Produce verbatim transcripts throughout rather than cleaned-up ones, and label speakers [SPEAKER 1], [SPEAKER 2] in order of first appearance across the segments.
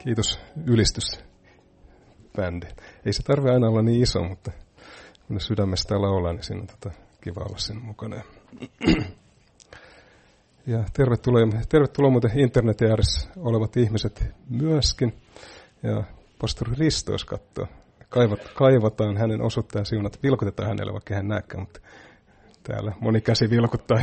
[SPEAKER 1] Kiitos ylistysbändi. Ei se tarvitse aina olla niin iso, mutta kun ne sydämestä laulaa, niin siinä on tota kiva olla siinä mukana. Ja tervetuloa, tervetuloa muuten internetin ääressä olevat ihmiset myöskin. Ja pastori Risto, jos katsoo, kaivat, kaivataan hänen osuuttajan siunat, vilkutetaan hänelle, vaikka hän näkään, mutta täällä moni käsi vilkuttaa.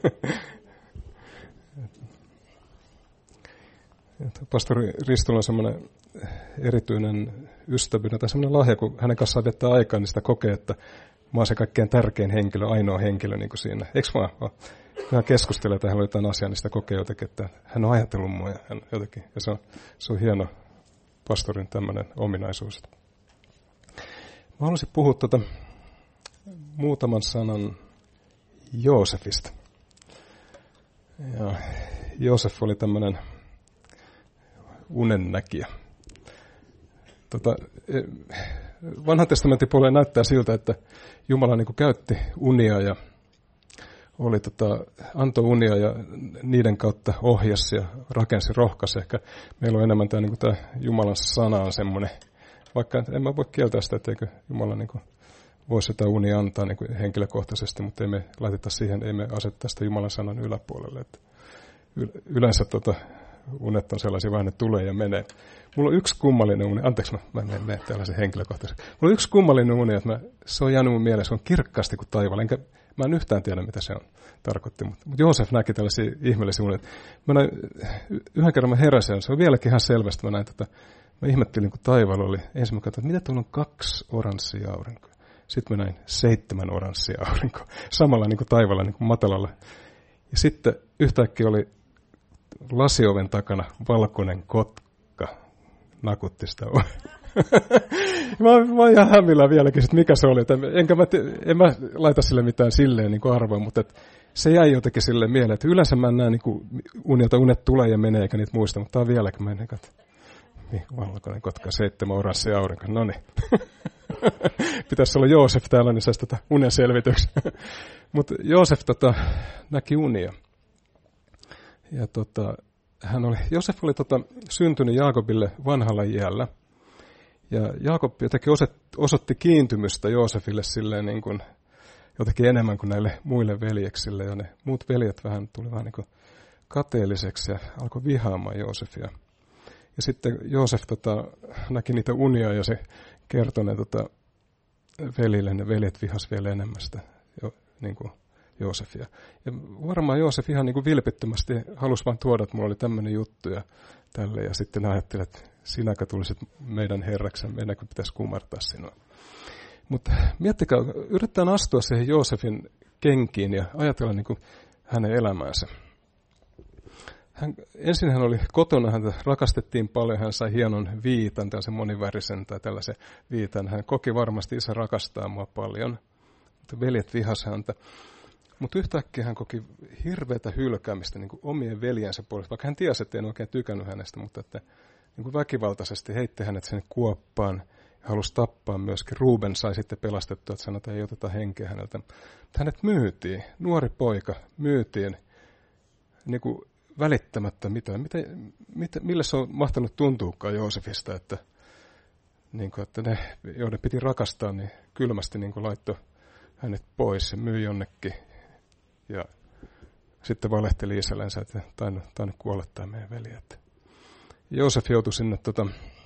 [SPEAKER 1] Pastori Ristolla on semmoinen erityinen ystävyyden tai semmoinen lahja, kun hänen kanssaan viettää aikaa, niin sitä kokee, että mä oon se kaikkein tärkein henkilö, ainoa henkilö niin kuin siinä. Eikö vaan? Kun hän keskustelee tai hän on jotain asiaa, niin sitä kokee jotenkin, että hän on ajatellut mua ja hän jotenkin. Ja se on, se on hieno pastorin tämmöinen ominaisuus. Mä haluaisin puhua tuota muutaman sanan Joosefista. Ja Joosef oli tämmöinen unennäkijä. Tota, Vanhan testamentin puolella näyttää siltä, että Jumala niin kuin käytti unia ja oli, tota, antoi unia ja niiden kautta ohjasi ja rakensi, rohkaisi. Ehkä meillä on enemmän tämä, niin kuin tämä Jumalan sana on semmoinen, vaikka en mä voi kieltää sitä, etteikö Jumala niin kuin voisi sitä unia antaa niin kuin henkilökohtaisesti, mutta ei me laiteta siihen, ei me asettaa sitä Jumalan sanan yläpuolelle. Että yleensä tota, unet on sellaisia vähän, että tulee ja menee. Mulla on yksi kummallinen uni, anteeksi mä, mä en mene tällaisen henkilökohtaisesti. Mulla on yksi kummallinen uni, että mä, se on jäänyt mun mieleen, se on kirkkaasti kuin taivaalla, enkä mä en yhtään tiedä, mitä se on tarkoitti. Mutta, mutta Joosef näki tällaisia ihmeellisiä unia. Mä näin, yhden kerran mä heräsin, se on vieläkin ihan selvästi, mä näin, että mä ihmettelin, kun taivaalla oli, ensin mä katsoin, että mitä tuolla on kaksi oranssia aurinkoa. Sitten mä näin seitsemän oranssia aurinkoa, samalla niin kuin taivaalla, niin kuin matalalla. Ja sitten yhtäkkiä oli lasioven takana valkoinen kotka nakutti sitä. mä, mä oon ihan hämmillä vieläkin, että mikä se oli. Enkä mä, en mä laita sille mitään silleen niin kuin arvoa, mutta et se jäi jotenkin silleen mieleen, että yleensä mä en näe niin kuin unilta unet tulee ja menee, eikä niitä muista, mutta tää on vieläkin mä en katso. Niin, valkoinen kotka, seitsemän oranssia aurinko, no niin. Pitäisi olla Joosef täällä, niin saisi tätä unen selvityksi. Mutta Joosef tota, näki unia. Ja tota, hän oli, Joosef oli tota, syntynyt Jaakobille vanhalla iällä. Ja Jaakob jotenkin osoitti kiintymystä Joosefille silleen niin kuin, jotenkin enemmän kuin näille muille veljeksille. Ja ne muut veljet vähän tuli vähän niin kuin kateelliseksi ja alkoi vihaamaan Joosefia. Ja sitten Joosef tota, näki niitä unia ja se kertoi ne tota, velille, ne veljet vihas vielä enemmän sitä jo, niin kuin Joosefia. Ja varmaan Joosef ihan niin kuin vilpittömästi halusi vaan tuoda, että mulla oli tämmöinen juttu ja tälle. Ja sitten ajatteli, että sinäkö tulisit meidän herraksi, meidänkö pitäisi kumartaa sinua. Mutta miettikää, yritetään astua siihen Joosefin kenkiin ja ajatella niin kuin hänen elämäänsä. Hän, ensin hän oli kotona, häntä rakastettiin paljon, hän sai hienon viitan, tällaisen monivärisen tai tällaisen viitan. Hän koki varmasti, isä rakastaa mua paljon, mutta veljet vihas häntä. Mutta yhtäkkiä hän koki hirveätä hylkäämistä niin kuin omien veljensä puolesta, vaikka hän tiesi, että en oikein tykännyt hänestä, mutta että niin kuin väkivaltaisesti heitti hänet sinne kuoppaan ja halusi tappaa myöskin. Ruben sai sitten pelastettua, että sanotaan, että ei oteta henkeä häneltä. Mutta hänet myytiin, nuori poika myytiin niin kuin välittämättä mitään. Mitä, mitä, millä se on mahtanut tuntuukaan Joosefista, että, niin kuin, että ne, joiden piti rakastaa, niin kylmästi niin kuin laittoi hänet pois ja myi jonnekin. Ja sitten valehteli isällensä, että tainnut, tainnut kuolla tämä meidän veli. Että Joosef joutui sinne tota,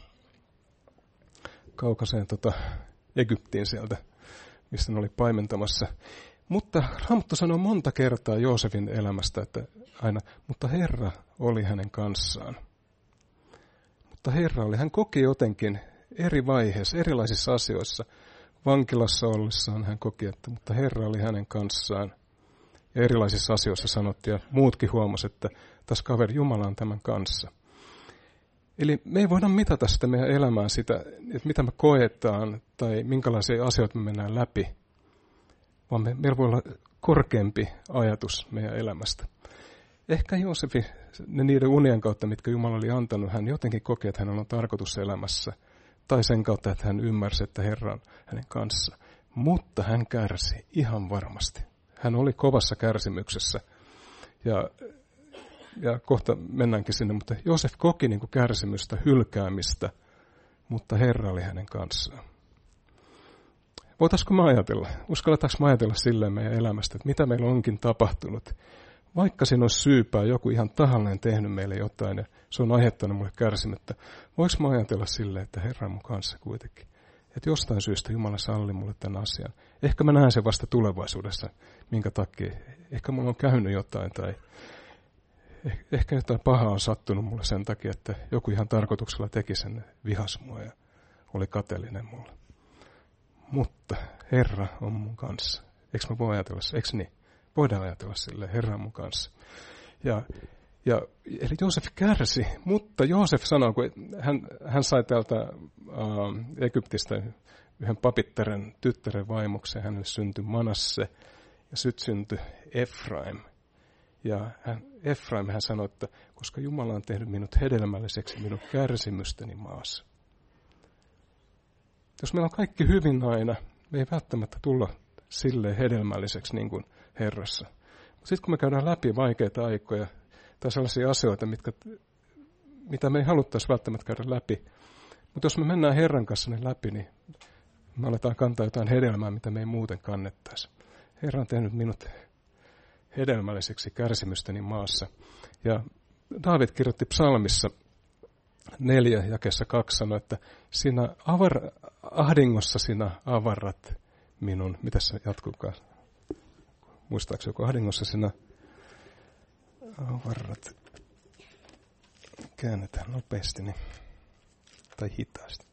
[SPEAKER 1] kaukaiseen tota, Egyptiin sieltä, mistä ne oli paimentamassa. Mutta Raamattu sanoo monta kertaa Joosefin elämästä, että aina, mutta Herra oli hänen kanssaan. Mutta Herra oli, hän koki jotenkin eri vaiheissa, erilaisissa asioissa. Vankilassa ollessaan hän koki, että mutta Herra oli hänen kanssaan. Ja erilaisissa asioissa sanottiin, ja muutkin huomasivat, että tässä kaveri Jumala on tämän kanssa. Eli me ei voida mitata sitä meidän elämää, sitä, että mitä me koetaan, tai minkälaisia asioita me mennään läpi. Vaan me, meillä voi olla korkeampi ajatus meidän elämästä. Ehkä Joosefi, ne niiden unien kautta, mitkä Jumala oli antanut, hän jotenkin koki, että hänellä on tarkoitus elämässä. Tai sen kautta, että hän ymmärsi, että Herra on hänen kanssa. Mutta hän kärsi ihan varmasti. Hän oli kovassa kärsimyksessä. Ja ja kohta mennäänkin sinne, mutta Joosef koki niin kuin kärsimystä, hylkäämistä, mutta Herra oli hänen kanssaan. Voitaisiko me ajatella, uskalletaanko me ajatella silleen meidän elämästä, että mitä meillä onkin tapahtunut? Vaikka siinä olisi syypää, joku ihan tahalleen tehnyt meille jotain ja se on aiheuttanut mulle kärsimyttä, voiko mä ajatella silleen, että Herra on mun kanssa kuitenkin? Että jostain syystä Jumala salli mulle tämän asian. Ehkä mä näen sen vasta tulevaisuudessa, minkä takia. Ehkä mulla on käynyt jotain tai ehkä jotain pahaa on sattunut mulle sen takia, että joku ihan tarkoituksella teki sen, vihas mua ja oli kateellinen mulle. Mutta Herra on mun kanssa. Eikö mä voi ajatella se? Eikö niin? Voidaan ajatella silleen, Herra on mun kanssa. Ja, ja, eli Joosef kärsi, mutta Joosef sanoi, kun hän, hän sai täältä äh, Egyptistä yhden papittaren tyttären vaimokseen, hänelle syntyi Manasse ja sitten syntyi Efraim. Ja hän, Efraim hän sanoi, että koska Jumala on tehnyt minut hedelmälliseksi minun kärsimysteni maassa. Jos meillä on kaikki hyvin aina, me ei välttämättä tulla silleen hedelmälliseksi niin kuin Herrassa. Mutta sitten kun me käydään läpi vaikeita aikoja tai sellaisia asioita, mitkä, mitä me ei haluttaisi välttämättä käydä läpi, mutta jos me mennään Herran kanssa ne läpi, niin me aletaan kantaa jotain hedelmää, mitä me ei muuten kannettaisi. Herra on tehnyt minut hedelmälliseksi kärsimysteni maassa. Ja Daavid kirjoitti psalmissa neljä jakeessa kaksi sanoi, että sinä avar, ahdingossa sinä avarrat minun, mitä se jatkuukaan? Muistaako joku ahdingossa sinä avarrat? Käännetään nopeasti niin. Tai hitaasti.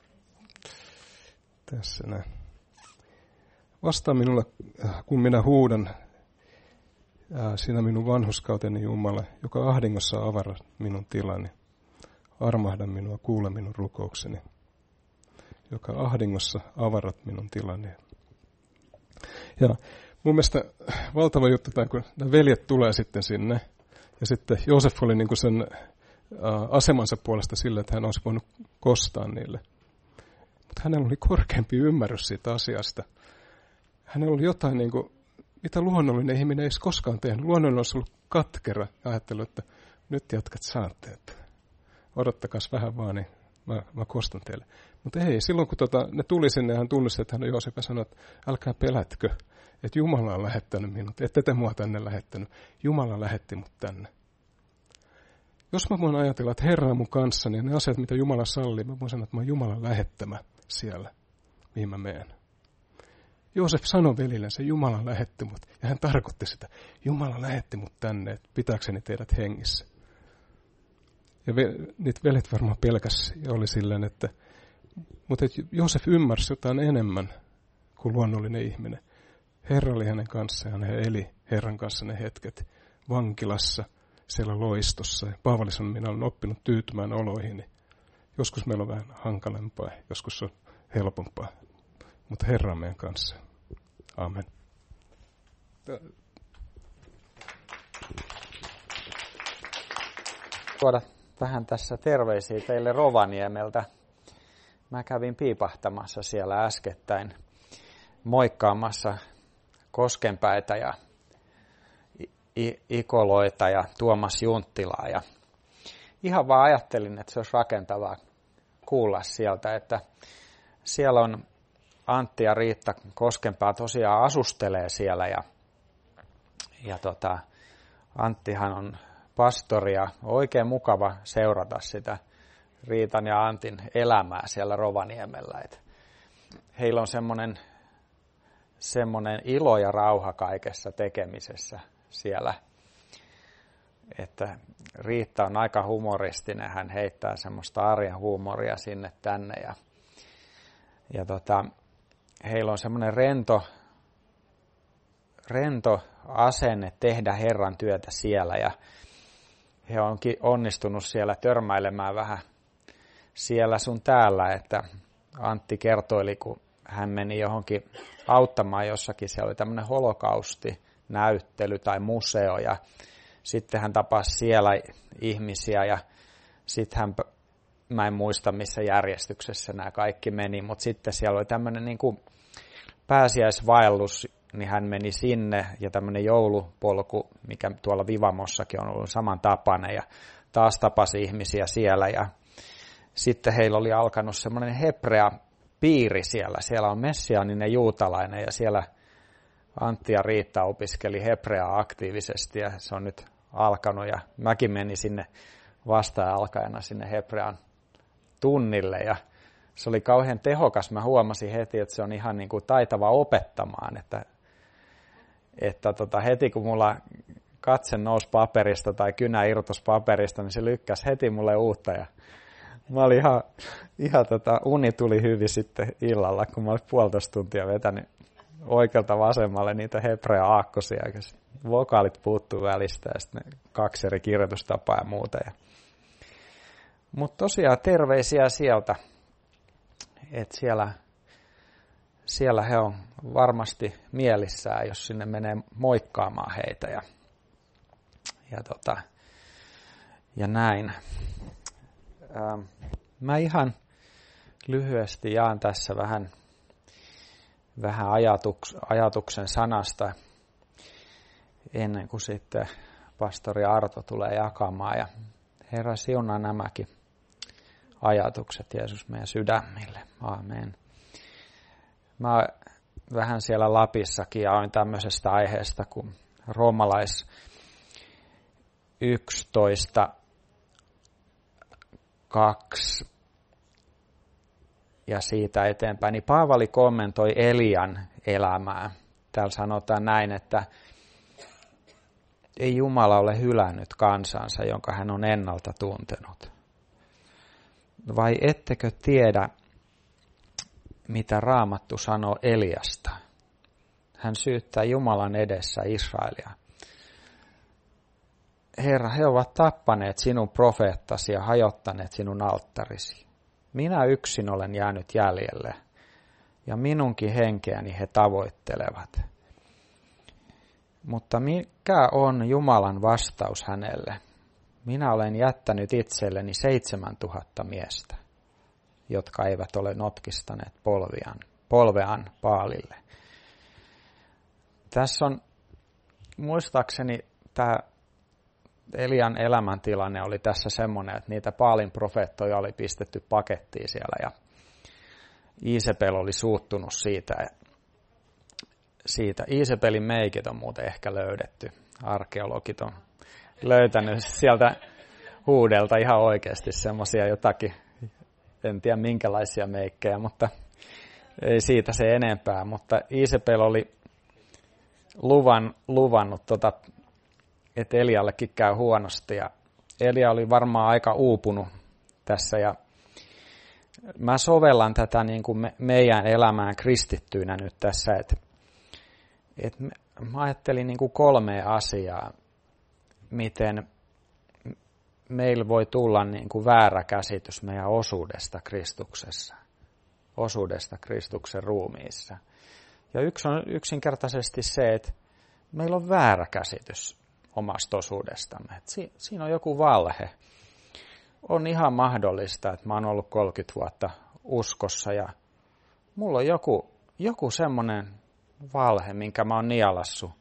[SPEAKER 1] Tässä näin. Vastaa minulle, kun minä huudan, sinä minun vanhurskauteni Jumala, joka ahdingossa avarrat minun tilani. Armahda minua, kuule minun rukoukseni, joka ahdingossa avarrat minun tilani. Ja mun mielestä valtava juttu, tai kun nämä veljet tulee sitten sinne, ja sitten Joosef oli niin kuin sen asemansa puolesta sille, että hän olisi voinut kostaa niille. Mutta hänellä oli korkeampi ymmärrys siitä asiasta. Hänellä oli jotain, niin kuin, mitä luonnollinen ihminen ei olisi koskaan tehnyt. Luonnollinen olisi ollut katkera ja ajatellut, että nyt jatkat saatte, että odottakas vähän vaan, niin mä, mä kostan teille. Mutta ei, silloin kun tota, ne tuli sinne ja hän tunnisti, että hän on Joosef ja sanoi, että älkää pelätkö, että Jumala on lähettänyt minut, ette te mua tänne lähettänyt. Jumala lähetti mut tänne. Jos mä voin ajatella, että Herra on mun kanssa, niin ne asiat, mitä Jumala sallii, mä voin sanoa, että mä oon Jumalan lähettämä siellä, mihin mä menen. Joosef sanoi velillensä, Jumala lähetti mut, ja hän tarkoitti sitä, Jumala lähetti mut tänne, että pitääkseni teidät hengissä. Ja ve, niitä veljet varmaan pelkäs ja oli silleen, että, mutta että Joosef ymmärsi jotain enemmän kuin luonnollinen ihminen. Herra oli hänen kanssaan, hän eli Herran kanssa ne hetket vankilassa, siellä loistossa. Ja Paavali sanoi, minä olen oppinut tyytymään oloihini. Joskus meillä on vähän hankalempaa, joskus on helpompaa, mutta Herra on meidän kanssa. Amen.
[SPEAKER 2] Tuoda vähän tässä terveisiä teille Rovaniemeltä. Mä kävin piipahtamassa siellä äskettäin moikkaamassa Koskenpäitä ja Ikoloita ja Tuomas Junttilaa. Ja ihan vaan ajattelin, että se olisi rakentavaa kuulla sieltä, että siellä on Antti ja Riitta Koskenpää tosiaan asustelee siellä ja, ja tota, Anttihan on pastori ja oikein mukava seurata sitä Riitan ja Antin elämää siellä Rovaniemellä. Et heillä on semmoinen semmoinen ilo ja rauha kaikessa tekemisessä siellä, että Riitta on aika humoristinen, hän heittää semmoista arjen huumoria sinne tänne ja, ja tota, heillä on semmoinen rento, rento asenne tehdä Herran työtä siellä ja he onkin onnistunut siellä törmäilemään vähän siellä sun täällä, että Antti kertoili, kun hän meni johonkin auttamaan jossakin, siellä oli tämmöinen holokaustinäyttely tai museo ja sitten hän tapasi siellä ihmisiä ja sitten hän, mä en muista missä järjestyksessä nämä kaikki meni, mutta sitten siellä oli tämmöinen niin kuin pääsiäisvaellus niin hän meni sinne, ja tämmöinen joulupolku, mikä tuolla Vivamossakin on ollut samantapainen, ja taas tapasi ihmisiä siellä, ja sitten heillä oli alkanut semmoinen hebrea piiri siellä. Siellä on messiaaninen juutalainen, ja siellä Antti ja Riitta opiskeli hebreaa aktiivisesti, ja se on nyt alkanut, ja mäkin menin sinne vasta-alkajana sinne hebrean tunnille, ja se oli kauhean tehokas. Mä huomasin heti, että se on ihan niin kuin taitava opettamaan, että, että tota, heti kun mulla katse nousi paperista tai kynä irtosi paperista, niin se lykkäsi heti mulle uutta, ja mä olin ihan, ihan tota, uni tuli hyvin sitten illalla, kun mä olin puolitoista tuntia vetänyt oikealta vasemmalle niitä hebrea aakkosia, ja vokaalit puuttuu välistä, ja sitten kaksi eri kirjoitustapaa ja muuta. Mutta tosiaan terveisiä sieltä, että siellä, siellä he on varmasti mielissään, jos sinne menee moikkaamaan heitä ja, ja, tota, ja näin. Ähm, mä ihan lyhyesti jaan tässä vähän, vähän ajatuks, ajatuksen sanasta ennen kuin sitten pastori Arto tulee jakamaan. Ja Herra siunaa nämäkin ajatukset, Jeesus, meidän sydämille. Aamen. Mä vähän siellä Lapissakin jaoin tämmöisestä aiheesta kuin Roomalais yksitoista kaksi ja siitä eteenpäin. Niin Paavali kommentoi Elian elämää. Täällä sanotaan näin, että ei Jumala ole hylännyt kansansa, jonka hän on ennalta tuntenut. Vai ettekö tiedä, mitä Raamattu sanoo Eliasta? Hän syyttää Jumalan edessä Israelia. Herra, he ovat tappaneet sinun profeettasi ja hajottaneet sinun alttarisi. Minä yksin olen jäänyt jäljelle, ja minunkin henkeäni he tavoittelevat. Mutta mikä on Jumalan vastaus hänelle? Minä olen jättänyt itselleni seitsemän tuhatta miestä, jotka eivät ole notkistaneet polviaan, polveaan Baalille. Tässä on, muistaakseni tämä Elian elämäntilanne oli tässä semmoinen, että niitä Baalin profeettoja oli pistetty pakettiin siellä, ja Iisebel oli suuttunut siitä. siitä. Iisebelin meikit on muuten ehkä löydetty. Arkeologit on löytänyt sieltä huudelta ihan oikeasti semmoisia jotakin, en tiedä minkälaisia meikkejä, mutta ei siitä se enempää. Mutta Iisebel oli luvan, luvannut, tota, että Eliallekin käy huonosti, ja Elia oli varmaan aika uupunut tässä, ja mä sovellan tätä niin kuin me, meidän elämään kristittyinä nyt tässä, että, että mä ajattelin niin kuin kolmea asiaa, miten meillä voi tulla niin kuin väärä käsitys meidän osuudesta Kristuksessa, osuudesta Kristuksen ruumiissa. Ja yksi on yksinkertaisesti se, että meillä on väärä käsitys omasta osuudestamme. Että si, siinä on joku valhe. On ihan mahdollista, että mä oon ollut kolmekymmentä vuotta uskossa ja mulla on joku, joku semmoinen valhe, minkä mä oon nielassut.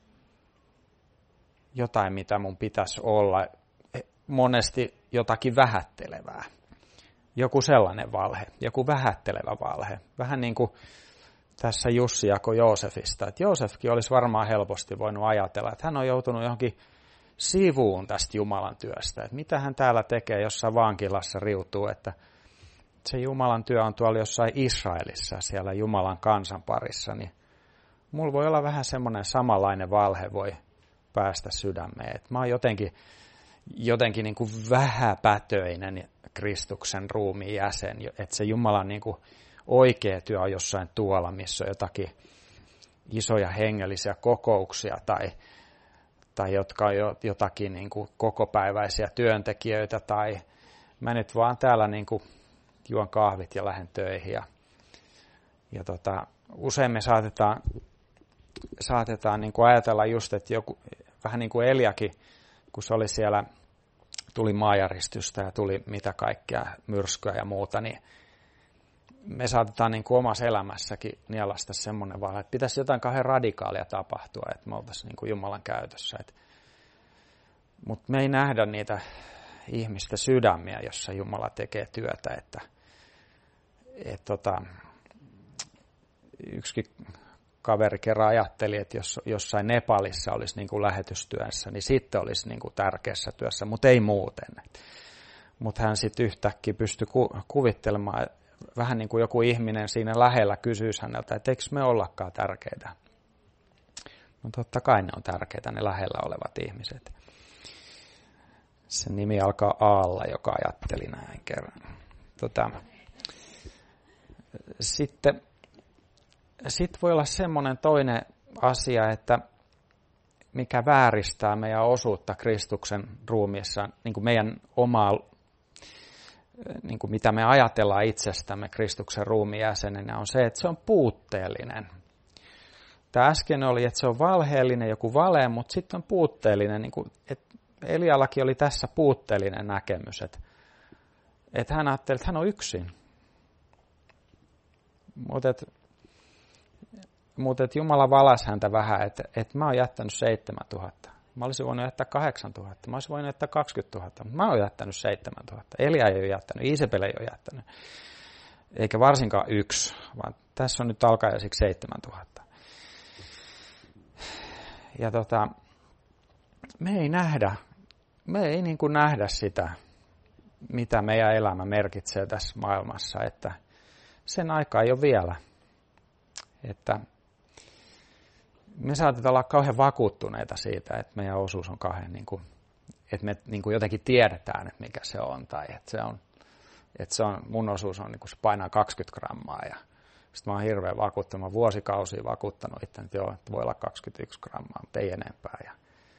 [SPEAKER 2] Jotain, mitä mun pitäisi olla. Monesti jotakin vähättelevää. Joku sellainen valhe, joku vähättelevä valhe. Vähän niin kuin tässä Jussi jakoi Joosefista. Että Joosefkin olisi varmaan helposti voinut ajatella, että hän on joutunut johonkin sivuun tästä Jumalan työstä. Että mitä hän täällä tekee jossain vankilassa riutuu, että se Jumalan työ on tuolla jossain Israelissa, siellä Jumalan kansan parissa. Niin mulla voi olla vähän semmoinen samanlainen valhe voi päästä sydämeen. Että mä oon jotenkin, jotenkin niin kuin vähäpätöinen Kristuksen ruumiin jäsen, että se Jumalan niin kuin oikea työ on jossain tuolla, missä on jotakin isoja hengellisiä kokouksia tai, tai jotka on jotakin niin kuin kokopäiväisiä työntekijöitä tai mä nyt vaan täällä niin kuin juon kahvit ja lähden töihin. Ja, ja tota, usein me saatetaan, saatetaan niin kuin ajatella just, että joku, vähän niin kuin Eliakin, kun se oli siellä, tuli maajäristystä ja tuli mitä kaikkea myrskyä ja muuta, niin me saatetaan niin kuin omassa elämässäkin nielasta semmoinen vaan, että pitäisi jotain kauhean radikaalia tapahtua, että me oltaisiin niin kuin Jumalan käytössä. Mutta me ei nähdä niitä ihmisten sydämiä, jossa Jumala tekee työtä. Että, et tota, yksikin kaveri kerran ajatteli, että jos jossain Nepalissa olisi niin kuin lähetystyössä, niin sitten olisi niin kuin tärkeässä työssä, mutta ei muuten. Mutta hän sitten yhtäkkiä pystyi ku, kuvittelemaan, vähän niin kuin joku ihminen siinä lähellä kysyisi häneltä, että eikö me ollakaan tärkeitä. No totta kai ne on tärkeitä, ne lähellä olevat ihmiset. Sen nimi alkaa Aalla, joka ajatteli näin kerran. Tota, sitten sit voi olla semmoinen toinen asia, että mikä vääristää meidän osuutta Kristuksen ruumiissa, niin kuin meidän omaa, niin kuin mitä me ajatellaan itsestämme Kristuksen ruumiin jäsenenä, on se, että se on puutteellinen. Tämä äsken oli, että se on valheellinen, joku vale, mutta sitten on puutteellinen. Niin kuin, että Eliallakin oli tässä puutteellinen näkemys, että, että hän ajatteli, että hän on yksin. Mutta että, mutta että Jumala valasi häntä vähän, että, että mä oon jättänyt seitsemäntuhatta. Mä olisin voinut jättää kahdeksantuhatta. Mä olisin voinut jättää kaksikymmentätuhatta. Mä oon jättänyt seitsemäntuhatta. Elia ei ole jättänyt, Isabel ei ole jättänyt. Eikä varsinkaan yksi, vaan tässä on nyt alkajaisiksi seitsemäntuhatta. Ja tota, me ei nähdä, me ei niin kuin nähdä sitä, mitä meidän elämä merkitsee tässä maailmassa, että sen aika ei ole vielä. Että me saatetaan olla kauhean vakuuttuneita siitä, että meidän osuus on kauhean, niin kuin, että me niin kuin jotenkin tiedetään, että mikä se on, tai että se on, että se on mun osuus on, niin kuin se painaa kaksikymmentä grammaa, ja sitten mä oon hirveän vakuuttunut, mä oon vuosikausia vakuuttanut itse, että joo, että voi olla kaksikymmentäyksi grammaa, mutta ei enempää. Ja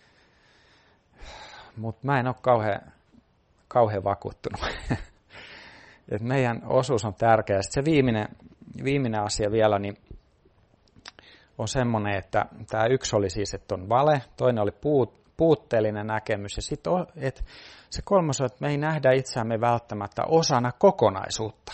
[SPEAKER 2] mutta mä en ole kauhean, kauhean vakuuttunut. Et meidän osuus on tärkeä. Sitten se viimeinen, viimeinen asia vielä niin on semmoinen, että tämä yksi oli siis, että on vale, toinen oli puut, puutteellinen näkemys. Ja sitten että se kolmas on, että me ei nähdä itseämme välttämättä osana kokonaisuutta.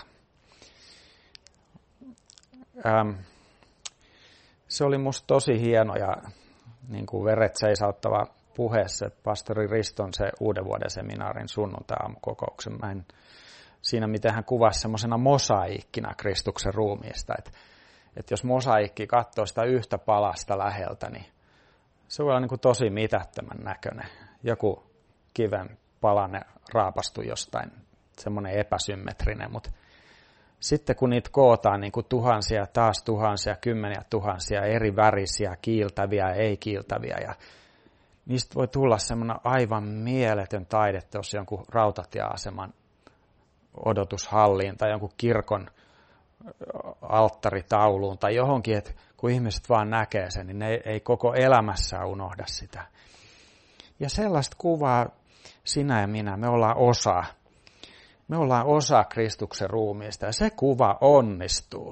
[SPEAKER 2] Ähm, se oli musta tosi hieno ja niin kuin veret seisauttava puheessa, pastori Riston se uuden vuoden seminaarin sunnuntai-aamukokouksen. Mä en, siinä miten hän kuvasi semmoisena mosaiikkina Kristuksen ruumiista, että, että jos mosaikki katsoo sitä yhtä palasta läheltä, niin se voi olla niin kuin tosi mitättömän näköinen. Joku kiven palanne raapastui jostain, semmoinen epäsymmetrinen, mutta sitten kun niitä kootaan niin kuin tuhansia, taas tuhansia, kymmeniä tuhansia, eri värisiä, kiiltäviä ja ei-kiiltäviä, ja niistä voi tulla semmoinen aivan mieletön taidetta, jos jonkun rautatieaseman odotushalliin tai jonkun kirkon alttaritauluun tai johonkin, että kun ihmiset vaan näkee sen, niin ne ei koko elämässään unohda sitä. Ja sellaista kuvaa sinä ja minä, me ollaan osa. Me ollaan osa Kristuksen ruumiista ja se kuva onnistuu.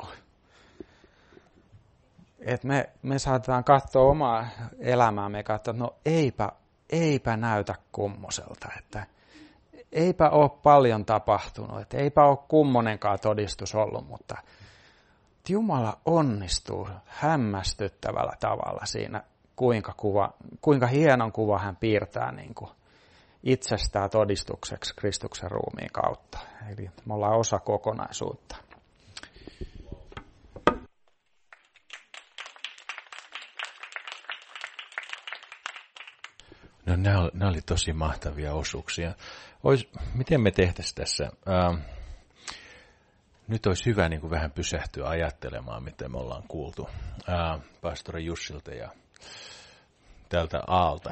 [SPEAKER 2] Et me, me saatetaan katsoa omaa elämäämme ja katsoa, että no eipä, eipä näytä kummoselta, että eipä ole paljon tapahtunut, että eipä ole kummonenkaan todistus ollut, mutta Jumala onnistuu hämmästyttävällä tavalla siinä, kuinka, kuva, kuinka hienon kuva hän piirtää niin kuin itsestään todistukseksi Kristuksen ruumiin kautta. Eli me ollaan osa kokonaisuutta.
[SPEAKER 3] No nämä oli, nämä oli tosi mahtavia osuuksia. Ois, miten me tehtäisiin tässä? Ähm, nyt olisi hyvä niin kuin vähän pysähtyä ajattelemaan, mitä me ollaan kuultu äh, pastori Jussilta ja tältä Aalta.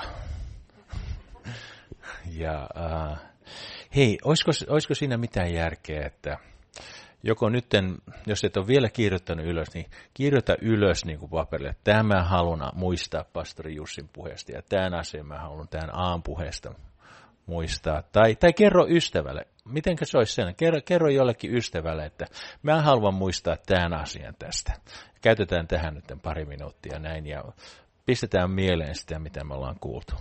[SPEAKER 3] Ja äh, hei, olisiko, olisiko siinä mitään järkeä, että joko nytten, jos et ole vielä kirjoittanut ylös, niin kirjoita ylös niin kuin paperille, että tämä mä haluan muistaa pastori Jussin puheesta ja tämän asian mä haluan tämän Aan puheesta muistaa. Tai, tai kerro ystävälle, mitenkä se olisi sen, kerro, kerro jollekin ystävälle, että mä haluan muistaa tämän asian tästä. Käytetään tähän nyt pari minuuttia näin ja pistetään mieleen sitä, mitä me ollaan kuultu.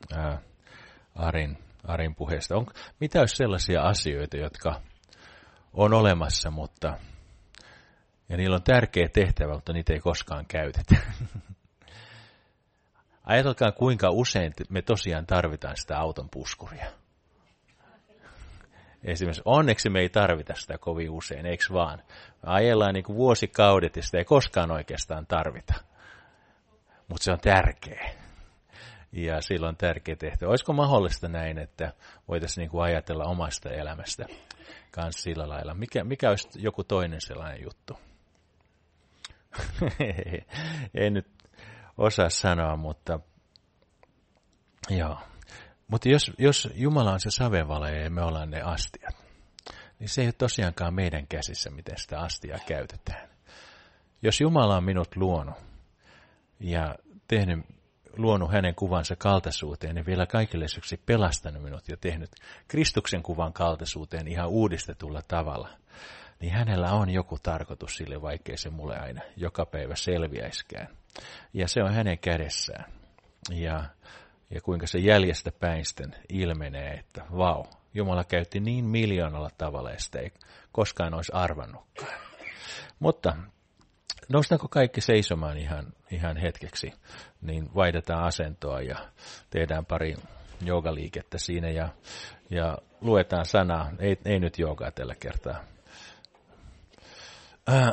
[SPEAKER 3] ää, Arin, Arin puheesta. On, mitä olisi sellaisia asioita, jotka on olemassa, mutta ja niillä on tärkeä tehtävä, mutta niitä ei koskaan käytetä. Ajatelkaa, kuinka usein me tosiaan tarvitaan sitä auton puskuria. Esimerkiksi onneksi me ei tarvita sitä kovin usein, eikö vaan? Me ajellaan niin kuin vuosikaudet ja sitä ei koskaan oikeastaan tarvita. Mutta se on tärkeä. Ja sillä on tärkeä tehtävä. Olisiko mahdollista näin, että voitaisiin niin kuin ajatella omasta elämästä kanssa sillä lailla? Mikä, mikä olisi joku toinen sellainen juttu? Ei nyt osaa sanoa, mutta joo. Mutta jos, jos Jumala on se savenvalaja ja me ollaan ne astiat, niin se ei ole tosiaankaan meidän käsissä, miten sitä astiaa käytetään. Jos Jumala on minut luonut ja tehnyt, luonut hänen kuvansa kaltaisuuteen ja vielä kaikille syksy pelastanut minut ja tehnyt Kristuksen kuvan kaltaisuuteen ihan uudistetulla tavalla, niin hänellä on joku tarkoitus sille, vaikkei se mulle aina joka päivä selviäiskään. Ja se on hänen kädessään. Ja, ja kuinka se jäljestä päin sitten ilmenee, että vau, Jumala käytti niin miljoonalla tavalla, että sitä ei koskaan olisi arvannutkaan. Mutta noustaanko kaikki seisomaan ihan, ihan hetkeksi, niin vaihdetaan asentoa ja tehdään pari joogaliikettä siinä ja, ja luetaan sanaa. Ei, ei nyt joogaa tällä kertaa. Äh,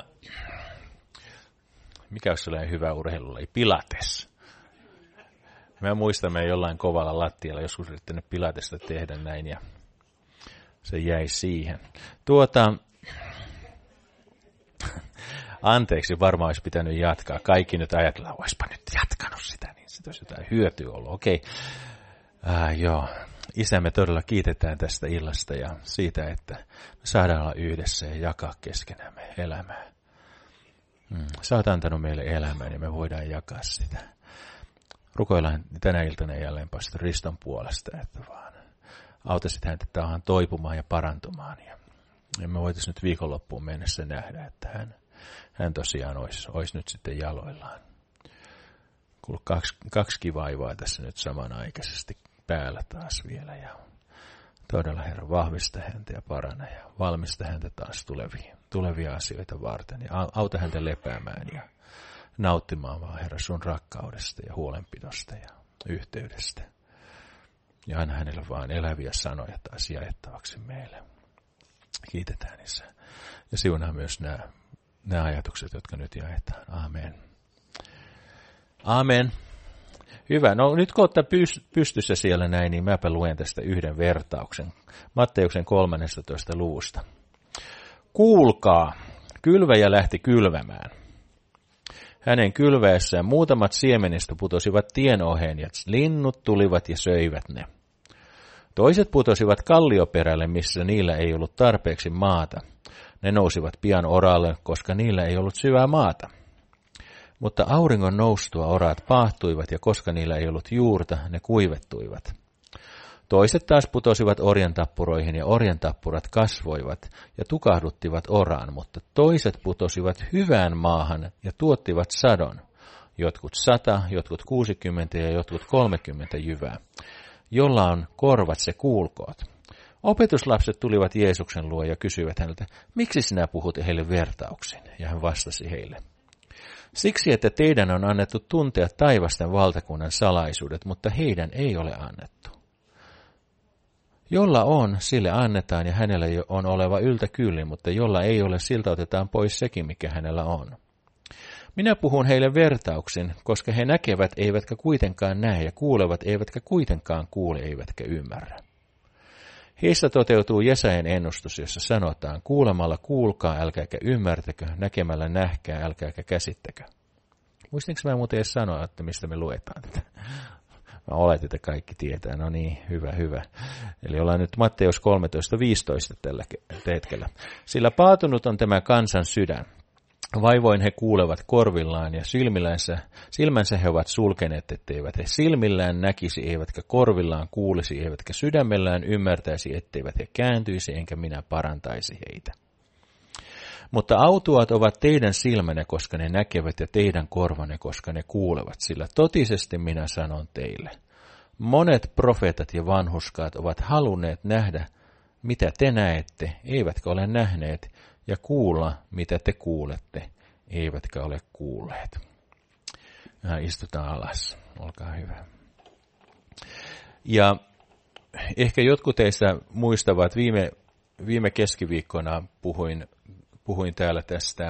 [SPEAKER 3] mikä olisi sellainen hyvä urheilulaji? Pilates. Mä muistan, me jollain kovalla lattialla joskus yrittänyt pilatesta tehdä näin ja se jäi siihen. Tuota, anteeksi, varmaan olisi pitänyt jatkaa. Kaikki nyt ajatellaan, olisipa nyt jatkanut sitä, niin sitä olisi jotain hyötyä ollut. Okei, äh, joo. Isä, me todella kiitetään tästä illasta ja siitä, että me saadaan olla yhdessä ja jakaa keskenämme elämää. Hmm. Sä oot antanut meille elämää, niin me voidaan jakaa sitä. Rukoillaan tänä iltana jälleen pastori Riston puolesta, että vaan autaisit häntä tähän toipumaan ja parantumaan. Ja, ja me voitaisiin nyt viikonloppuun mennessä nähdä, että hän, hän tosiaan olisi, olisi nyt sitten jaloillaan. Kuuluu kaksi, kaksi vaivaa tässä nyt samanaikaisesti päällä taas vielä. Ja todella Herra, vahvista häntä ja parana ja valmista häntä taas tulevia, tulevia asioita varten. Ja auta häntä lepäämään ja nauttimaan vaan, Herra, sun rakkaudesta ja huolenpidosta ja yhteydestä. Ja anna hänelle vaan eläviä sanoja taas jaettavaksi meille. Kiitetään, Isä. Ja siunaa myös nämä, nämä ajatukset, jotka nyt jaetaan. Amen. Amen. Hyvä. No nyt kun olette pystyssä siellä näin, niin mäpä luen tästä yhden vertauksen. Matteuksen kolmannestatoista luvusta. Kuulkaa, kylväjä lähti kylvämään. Hänen kylväessään muutamat siemenistä putosivat tien oheen, ja linnut tulivat ja söivät ne. Toiset putosivat kallioperälle, missä niillä ei ollut tarpeeksi maata. Ne nousivat pian oralle, koska niillä ei ollut syvää maata. Mutta auringon noustua oraat paahtuivat, ja koska niillä ei ollut juurta, ne kuivettuivat. Toiset taas putosivat orjantappuroihin, ja orjantappurat kasvoivat ja tukahduttivat oraan, mutta toiset putosivat hyvään maahan ja tuottivat sadon, jotkut sata, jotkut kuusikymmentä ja jotkut kolmekymmentä jyvää. Jolla on korvat, se kuulkoot. Opetuslapset tulivat Jeesuksen luo ja kysyivät häneltä, miksi sinä puhut heille vertauksin? Ja hän vastasi heille. Siksi, että teidän on annettu tuntea taivasten valtakunnan salaisuudet, mutta heidän ei ole annettu. Jolla on, sille annetaan ja hänellä on oleva yltä kyllin, mutta jolla ei ole, siltä otetaan pois sekin, mikä hänellä on. Minä puhun heille vertauksin, koska he näkevät eivätkä kuitenkaan näe ja kuulevat eivätkä kuitenkaan kuule eivätkä ymmärrä. Heistä toteutuu Jesajan ennustus, jossa sanotaan, kuulemalla kuulkaa, älkääkä ymmärtäkö, näkemällä nähkää, älkääkä käsittäkö. Muistinko mä muuten edes sanoa, että mistä me luetaan tätä? Mä oletin, että kaikki tietää. No niin, hyvä, hyvä. Eli ollaan nyt Matteus kolmetoista viisitoista tällä hetkellä. Sillä paatunut on tämä kansan sydän. Vaivoin he kuulevat korvillaan ja silmillänsä, silmänsä he ovat sulkeneet, etteivät he silmillään näkisi, eivätkä korvillaan kuulisi, eivätkä sydämellään ymmärtäisi, etteivät he kääntyisi, enkä minä parantaisi heitä. Mutta autuaat ovat teidän silmänne, koska ne näkevät, ja teidän korvanne, koska ne kuulevat, sillä totisesti minä sanon teille. monet profeetat ja vanhurskaat ovat halunneet nähdä, mitä te näette, eivätkä ole nähneet, ja kuulla, mitä te kuulette, eivätkä ole kuulleet. Ja istutaan alas. Olkaa hyvä. Ja ehkä jotkut teistä muistavat, viime, viime keskiviikkona puhuin, puhuin täällä tästä,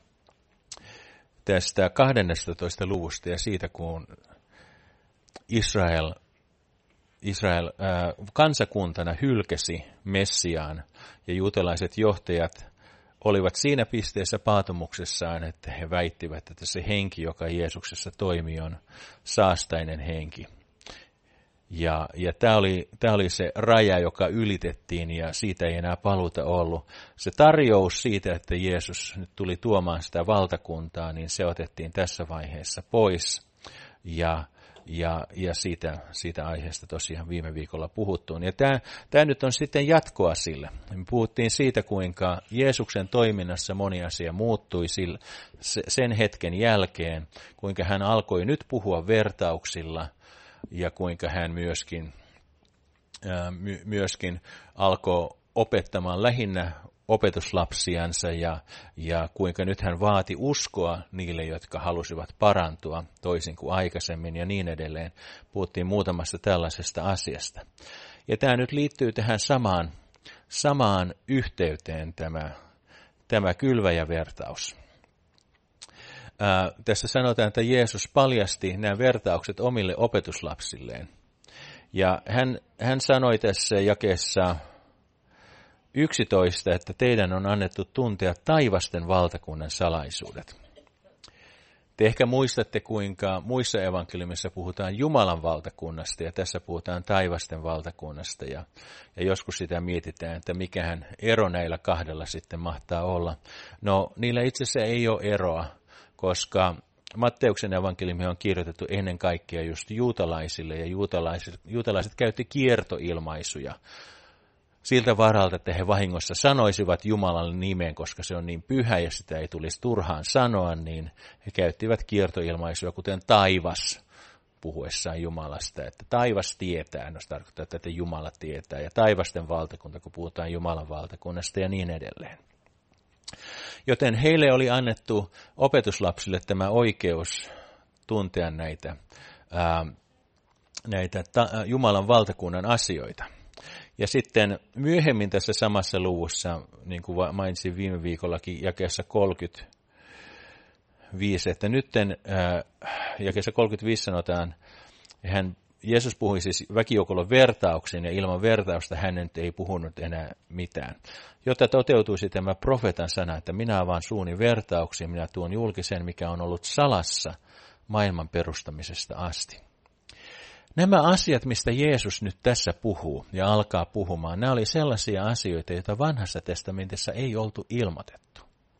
[SPEAKER 3] tästä kahdennestatoista luvusta ja siitä, kun Israel, Israel ää, kansakuntana hylkäsi Messiaan ja juutalaiset johtajat olivat siinä pisteessä paatumuksessaan, että he väittivät, että se henki, joka Jeesuksessa toimii, on saastainen henki. Ja, ja tämä oli, tämä oli se raja, joka ylitettiin, ja siitä ei enää paluuta ollut. Se tarjous siitä, että Jeesus nyt tuli tuomaan sitä valtakuntaa, niin se otettiin tässä vaiheessa pois. Ja, ja, ja siitä, siitä aiheesta tosiaan viime viikolla puhuttuun. Ja tämä, tämä nyt on sitten jatkoa sille. Me puhuttiin siitä, kuinka Jeesuksen toiminnassa moni asia muuttui sille, sen hetken jälkeen, kuinka hän alkoi nyt puhua vertauksilla, ja kuinka hän myöskin, ää, my, myöskin alkoi opettamaan lähinnä opetuslapsiansa ja, ja kuinka nyt hän vaati uskoa niille, jotka halusivat parantua toisin kuin aikaisemmin ja niin edelleen. Puhuttiin muutamasta tällaisesta asiasta. Ja tämä nyt liittyy tähän samaan, samaan yhteyteen tämä, tämä kylväjävertaus. Ää, tässä sanotaan, että Jeesus paljasti nämä vertaukset omille opetuslapsilleen. Ja hän, hän sanoi tässä jakeessa yksitoista, että teidän on annettu tuntea taivasten valtakunnan salaisuudet. Te ehkä muistatte, kuinka muissa evankeliumissa puhutaan Jumalan valtakunnasta ja tässä puhutaan taivasten valtakunnasta. Ja, ja joskus sitä mietitään, että mikähän ero näillä kahdella sitten mahtaa olla. No, niillä itse asiassa ei ole eroa, koska Matteuksen evankeliumi on kirjoitettu ennen kaikkea just juutalaisille, ja juutalaiset, juutalaiset käytti kiertoilmaisuja siltä varalta, että he vahingossa sanoisivat Jumalan nimen, koska se on niin pyhä ja sitä ei tulisi turhaan sanoa, niin he käyttivät kiertoilmaisuja, kuten taivas puhuessaan Jumalasta, että taivas tietää, no se tarkoittaa, että Jumala tietää, ja taivasten valtakunta, kun puhutaan Jumalan valtakunnasta ja niin edelleen. Joten heille oli annettu opetuslapsille tämä oikeus tuntea näitä, ää, näitä ta, Jumalan valtakunnan asioita. Ja sitten myöhemmin tässä samassa luvussa, niin kuin mainitsin viime viikollakin, jakeessa kolmekymmentäviisi, että nytten ää, jakeessa kolmekymmentäviisi sanotaan, hän, Jeesus puhui siis väkijoukolle vertauksen, ja ilman vertausta hän nyt ei puhunut enää mitään. Jotta toteutuisi tämä profeetan sana, että minä avaan suuni vertauksiin, minä tuon julkisen, mikä on ollut salassa maailman perustamisesta asti. Nämä asiat, mistä Jeesus nyt tässä puhuu ja alkaa puhumaan, nämä oli sellaisia asioita, joita vanhassa testamentissa ei oltu ilmoitettu.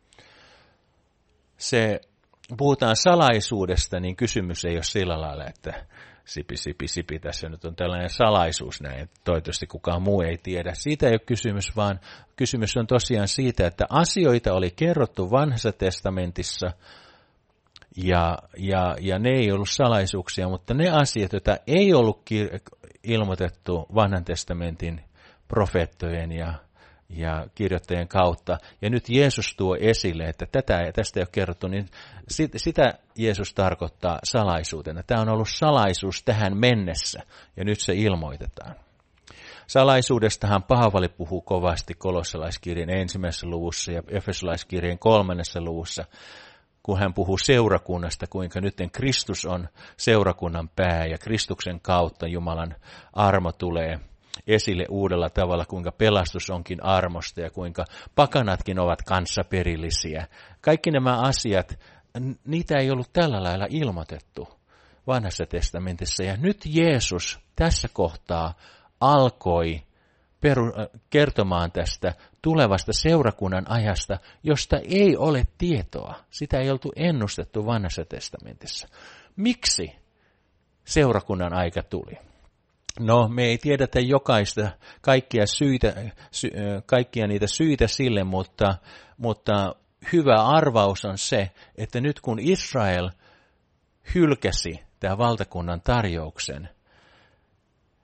[SPEAKER 3] Se, puhutaan salaisuudesta, niin kysymys ei ole sillä lailla, että sipi, sipi, sipi, tässä nyt on tällainen salaisuus näin, toivottavasti kukaan muu ei tiedä. Siitä ei ole kysymys, vaan kysymys on tosiaan siitä, että asioita oli kerrottu vanhassa testamentissa, Ja, ja, ja ne ei ollut salaisuuksia, mutta ne asiat, joita ei ollut kir- ilmoitettu vanhan testamentin profeettojen ja, ja kirjoittajien kautta, ja nyt Jeesus tuo esille, että tätä, tästä ei ole kerrottu, niin sit, sitä Jeesus tarkoittaa salaisuutena. Tämä on ollut salaisuus tähän mennessä, ja nyt se ilmoitetaan. Salaisuudestahan Paavali puhuu kovasti kolossalaiskirjan ensimmäisessä luvussa ja efesolaiskirjan kolmannessa luvussa, kun hän puhuu seurakunnasta, kuinka nyt Kristus on seurakunnan pää ja Kristuksen kautta Jumalan armo tulee esille uudella tavalla, kuinka pelastus onkin armosta ja kuinka pakanatkin ovat kanssaperillisiä. Kaikki nämä asiat, niitä ei ollut tällä lailla ilmoitettu vanhassa testamentissa. Ja nyt Jeesus tässä kohtaa alkoi peru, kertomaan tästä tulevasta seurakunnan ajasta, josta ei ole tietoa. Sitä ei oltu ennustettu vanhassa testamentissa. Miksi seurakunnan aika tuli? No, me ei tiedetä jokaista, kaikkia, syitä, sy, kaikkia niitä syitä sille, mutta, mutta hyvä arvaus on se, että nyt kun Israel hylkäsi tämän valtakunnan tarjouksen,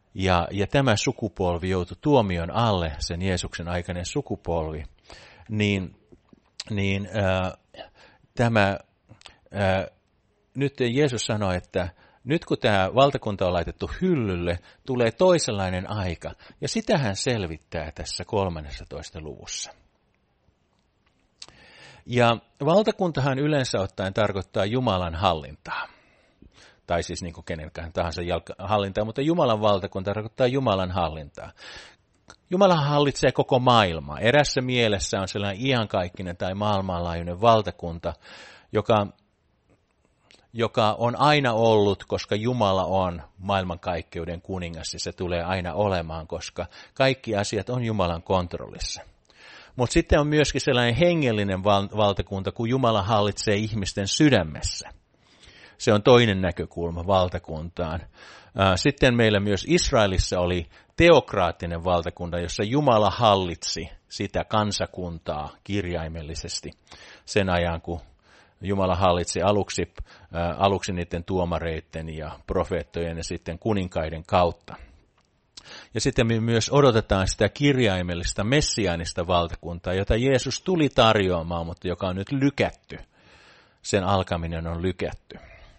[SPEAKER 3] Ja, ja tämä sukupolvi joutui tuomion alle, sen Jeesuksen aikainen sukupolvi, niin, niin ää, tämä, ää, nyt Jeesus sanoi, että nyt kun tämä valtakunta on laitettu hyllylle, tulee toisenlainen aika, ja sitä hän selvittää tässä kolmannessatoista luvussa. Ja valtakuntahan yleensä ottaen tarkoittaa Jumalan hallintaa. Tai siis niin kuin kenenkään tahansa hallintaa, mutta Jumalan valtakunta tarkoittaa Jumalan hallintaa. Jumala hallitsee koko maailmaa. Erässä mielessä on sellainen iankaikkinen tai maailmanlaajuinen valtakunta, joka, joka on aina ollut, koska Jumala on maailmankaikkeuden kuningas, ja se tulee aina olemaan, koska kaikki asiat on Jumalan kontrollissa. Mutta sitten on myöskin sellainen hengellinen val- valtakunta, kun Jumala hallitsee ihmisten sydämessä. Se on toinen näkökulma valtakuntaan. Sitten meillä myös Israelissa oli teokraattinen valtakunta, jossa Jumala hallitsi sitä kansakuntaa kirjaimellisesti sen ajan, kun Jumala hallitsi aluksi, aluksi niiden tuomareiden ja profeettojen ja sitten kuninkaiden kautta. Ja sitten me myös odotetaan sitä kirjaimellista messiaanista valtakuntaa, jota Jeesus tuli tarjoamaan, mutta joka on nyt lykätty. Sen alkaminen on lykätty.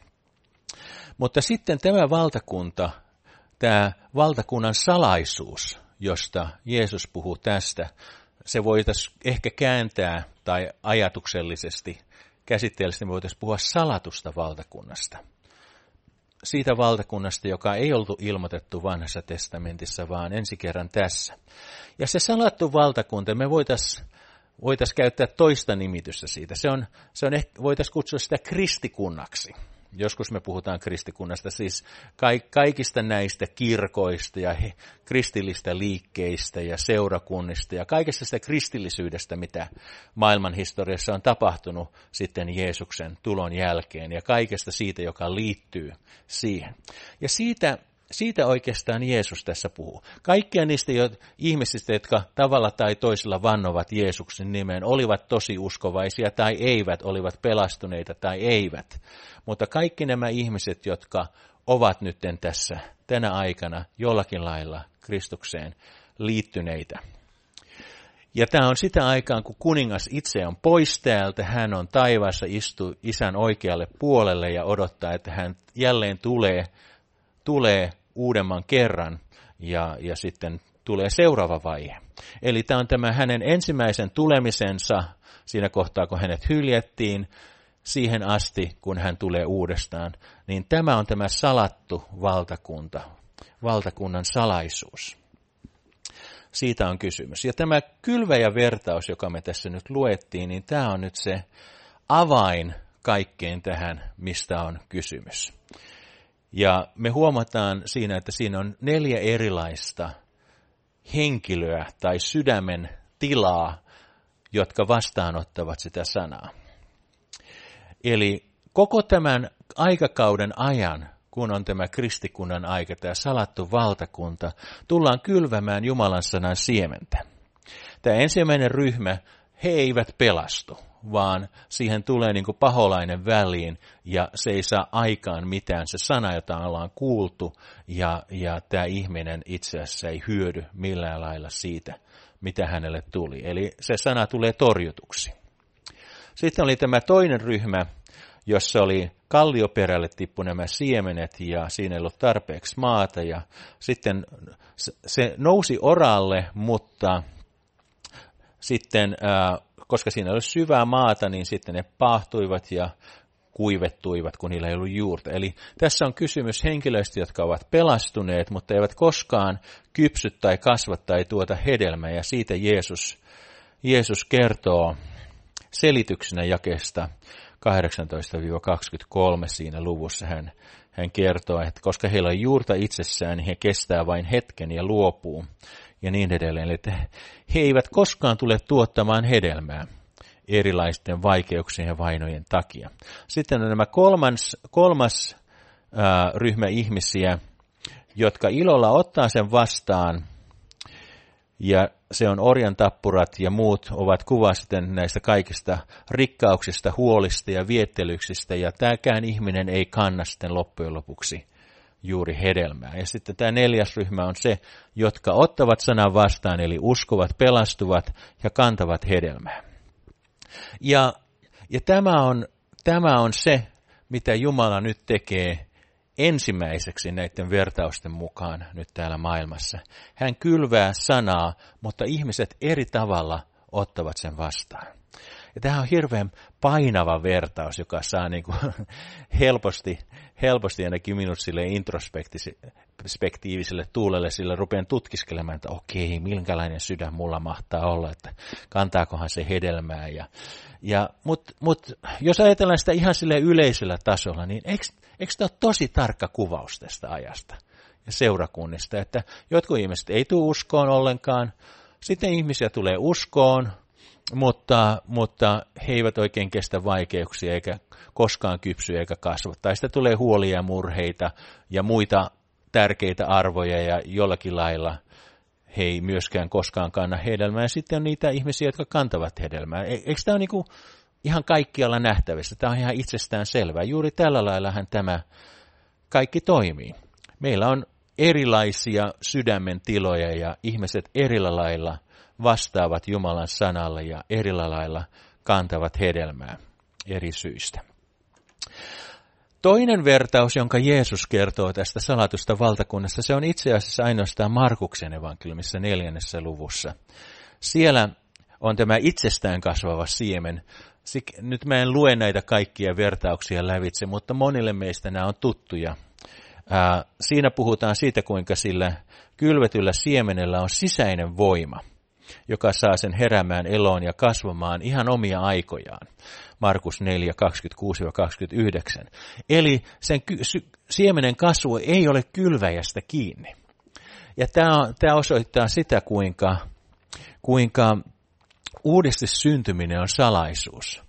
[SPEAKER 3] Mutta sitten tämä valtakunta, tämä valtakunnan salaisuus, josta Jeesus puhuu tästä, se voitaisiin ehkä kääntää tai ajatuksellisesti, käsitteellisesti me voitaisiin puhua salatusta valtakunnasta. Siitä valtakunnasta, joka ei oltu ilmoitettu vanhassa testamentissa, vaan ensi kerran tässä. Ja se salattu valtakunta, me voitaisiin voitais käyttää toista nimitystä siitä. Se on, se on ehkä, voitaisiin kutsua sitä kristikunnaksi. Joskus me puhutaan kristikunnasta, siis kaikista näistä kirkoista ja kristillistä liikkeistä ja seurakunnista ja kaikesta sitä kristillisyydestä, mitä maailman historiassa on tapahtunut sitten Jeesuksen tulon jälkeen ja kaikesta siitä, joka liittyy siihen. Ja siitä, siitä oikeastaan Jeesus tässä puhuu. Kaikkia niistä jo, ihmisistä, jotka tavalla tai toisella vannovat Jeesuksen nimeen, olivat tosi uskovaisia tai eivät, olivat pelastuneita tai eivät. Mutta kaikki nämä ihmiset, jotka ovat nyt tässä tänä aikana jollakin lailla Kristukseen liittyneitä. Ja tämä on sitä aikaa, kun kuningas itse on pois täältä, hän on taivaassa, istuu isän oikealle puolelle ja odottaa, että hän jälleen tulee, tulee uudemman kerran ja, ja sitten tulee seuraava vaihe. Eli tämä on tämä hänen ensimmäisen tulemisensa siinä kohtaa, kun hänet hyljettiin, siihen asti, kun hän tulee uudestaan, niin tämä on tämä salattu valtakunta, valtakunnan salaisuus. Siitä on kysymys. Ja tämä kylväjävertaus, joka me tässä nyt luettiin, niin tämä on nyt se avain kaikkeen tähän, mistä on kysymys. Ja me huomataan siinä, että siinä on neljä erilaista henkilöä tai sydämen tilaa, jotka vastaanottavat sitä sanaa. Eli koko tämän aikakauden ajan, kun on tämä kristikunnan aika, tämä salattu valtakunta, tullaan kylvämään Jumalan sanan siementä. Tämä ensimmäinen ryhmä, he eivät pelastu, vaan siihen tulee niin kuin paholainen väliin ja se ei saa aikaan mitään. Se sana, jota ollaan kuultu ja, ja tämä ihminen itse asiassa ei hyödy millään lailla siitä, mitä hänelle tuli. Eli se sana tulee torjutuksi. Sitten oli tämä toinen ryhmä, jossa oli kallioperälle tippu nämä siemenet ja siinä ei ollut tarpeeksi maata. Ja sitten se nousi oralle, mutta sitten, koska siinä ei ollut syvää maata, niin sitten ne paahtuivat ja kuivettuivat, kun niillä ei ollut juurta. Eli tässä on kysymys henkilöistä, jotka ovat pelastuneet, mutta eivät koskaan kypsy tai kasva tai tuota hedelmää. Ja siitä Jeesus, Jeesus kertoo selityksenä jakeesta kahdeksantoista kaksikymmentäkolme siinä luvussa. Hän, hän kertoo, että koska heillä on juurta itsessään, niin he kestää vain hetken ja luopuu ja niin edelleen. Eli he eivät koskaan tule tuottamaan hedelmää erilaisten vaikeuksien ja vainojen takia. Sitten on nämä kolmas, kolmas ää, ryhmä ihmisiä, jotka ilolla ottaa sen vastaan, ja se on orjan tappurat ja muut ovat kuva sitten näistä kaikista rikkauksista, huolista ja viettelyksistä, ja tämäkään ihminen ei kanna sitten loppujen lopuksi juuri hedelmää. Ja sitten tämä neljäs ryhmä on se, jotka ottavat sanan vastaan, eli uskovat, pelastuvat ja kantavat hedelmää. Ja, ja tämä, on, tämä on se, mitä Jumala nyt tekee ensimmäiseksi näiden vertausten mukaan nyt täällä maailmassa. Hän kylvää sanaa, mutta ihmiset eri tavalla ottavat sen vastaan. Ja tämä on hirveän painava vertaus, joka saa niin kuin helposti, helposti ainakin minut sille introspektiiviselle tuulelle, sillä rupean tutkiskelemaan, että okei, minkälainen sydän mulla mahtaa olla, että kantaakohan se hedelmää. Ja, ja, Mutta mut, jos ajatellaan sitä ihan sille yleisellä tasolla, niin eikö, eikö tämä ole tosi tarkka kuvaus tästä ajasta ja seurakunnista, että jotkut ihmiset ei tule uskoon ollenkaan, sitten ihmisiä tulee uskoon, Mutta, mutta he eivät oikein kestä vaikeuksia eikä koskaan kypsy eikä kasva. Tai sitä tulee huolia ja murheita ja muita tärkeitä arvoja ja jollakin lailla he ei myöskään koskaan kanna hedelmää. Ja sitten on niitä ihmisiä, jotka kantavat hedelmää. Eikö tämä ole niin kuin ihan kaikkialla nähtävissä? Tämä on ihan itsestään selvää. Juuri tällä laillahan tämä kaikki toimii. Meillä on erilaisia sydämen tiloja ja ihmiset erillä lailla vastaavat Jumalan sanalle ja eri lailla kantavat hedelmää eri syistä. Toinen vertaus, jonka Jeesus kertoo tästä salatusta valtakunnasta, se on itse asiassa ainoastaan Markuksen evankeliumissa neljännessä luvussa. Siellä on tämä itsestään kasvava siemen. Nyt mä en lue näitä kaikkia vertauksia lävitse, mutta monille meistä nämä on tuttuja. Siinä puhutaan siitä, kuinka sillä kylvetyllä siemenellä on sisäinen voima, joka saa sen heräämään eloon ja kasvamaan ihan omia aikojaan. Markus neljä, kaksikymmentäkuusi kaksikymmentäyhdeksän. Eli sen ky- sy- siemenen kasvu ei ole kylväjästä kiinni. Ja tämä, tämä osoittaa sitä, kuinka, kuinka uudesti syntyminen on salaisuus.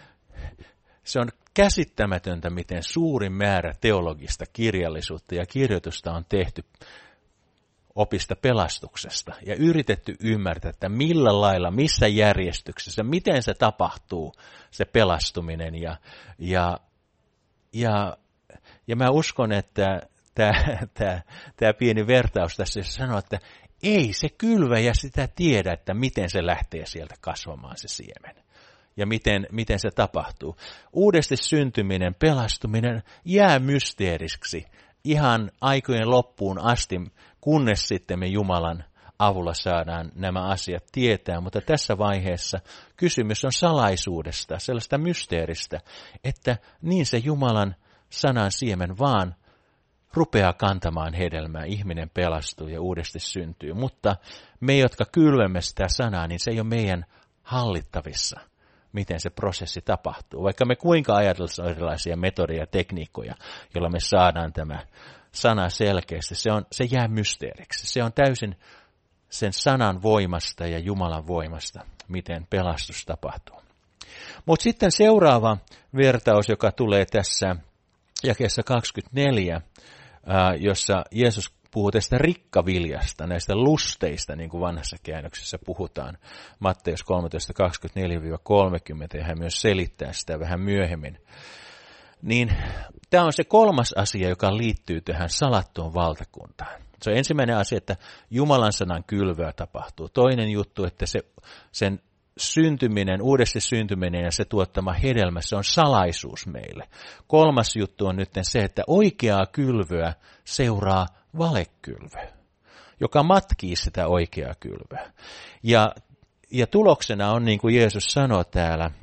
[SPEAKER 3] Se on käsittämätöntä, miten suuri määrä teologista kirjallisuutta ja kirjoitusta on tehty opista pelastuksesta ja yritetty ymmärtää, että millä lailla, missä järjestyksessä, miten se tapahtuu, se pelastuminen. Ja, ja, ja, ja mä uskon, että tämä, tämä, tämä pieni vertaus tässä sanoo, että ei se kylväjä sitä tiedä, että miten se lähtee sieltä kasvamaan se siemen ja miten, miten se tapahtuu. Uudesti syntyminen, pelastuminen jää mysteeriksi ihan aikojen loppuun asti, kunnes sitten me Jumalan avulla saadaan nämä asiat tietää. Mutta tässä vaiheessa kysymys on salaisuudesta, sellaista mysteeristä, että niin se Jumalan sanan siemen vaan rupeaa kantamaan hedelmää, ihminen pelastuu ja uudesti syntyy. Mutta me, jotka kylvämme sitä sanaa, niin se ei ole meidän hallittavissa, miten se prosessi tapahtuu. Vaikka me kuinka ajatellaan erilaisia metodeja ja tekniikkoja, joilla me saadaan tämä sana selkeästi, se, on, se jää mysteeriksi. Se on täysin sen sanan voimasta ja Jumalan voimasta, miten pelastus tapahtuu. Mutta sitten seuraava vertaus, joka tulee tässä jakeessa kaksikymmentäneljä, jossa Jeesus puhuu tästä rikkaviljasta, näistä lusteista, niin kuin vanhassa käännöksessä puhutaan. Matteus kolmetoista kaksikymmentäneljä kolmekymmentä, ja hän myös selittää sitä vähän myöhemmin. Niin tämä on se kolmas asia, joka liittyy tähän salattuun valtakuntaan. Se on ensimmäinen asia, että Jumalan sanan kylvöä tapahtuu. Toinen juttu, että se, sen syntyminen, uudesti syntyminen ja se tuottama hedelmä, se on salaisuus meille. Kolmas juttu on nyt se, että oikeaa kylvöä seuraa valekylvö, joka matkii sitä oikeaa kylvöä. Ja, ja tuloksena on, niin kuin Jeesus sanoi täällä,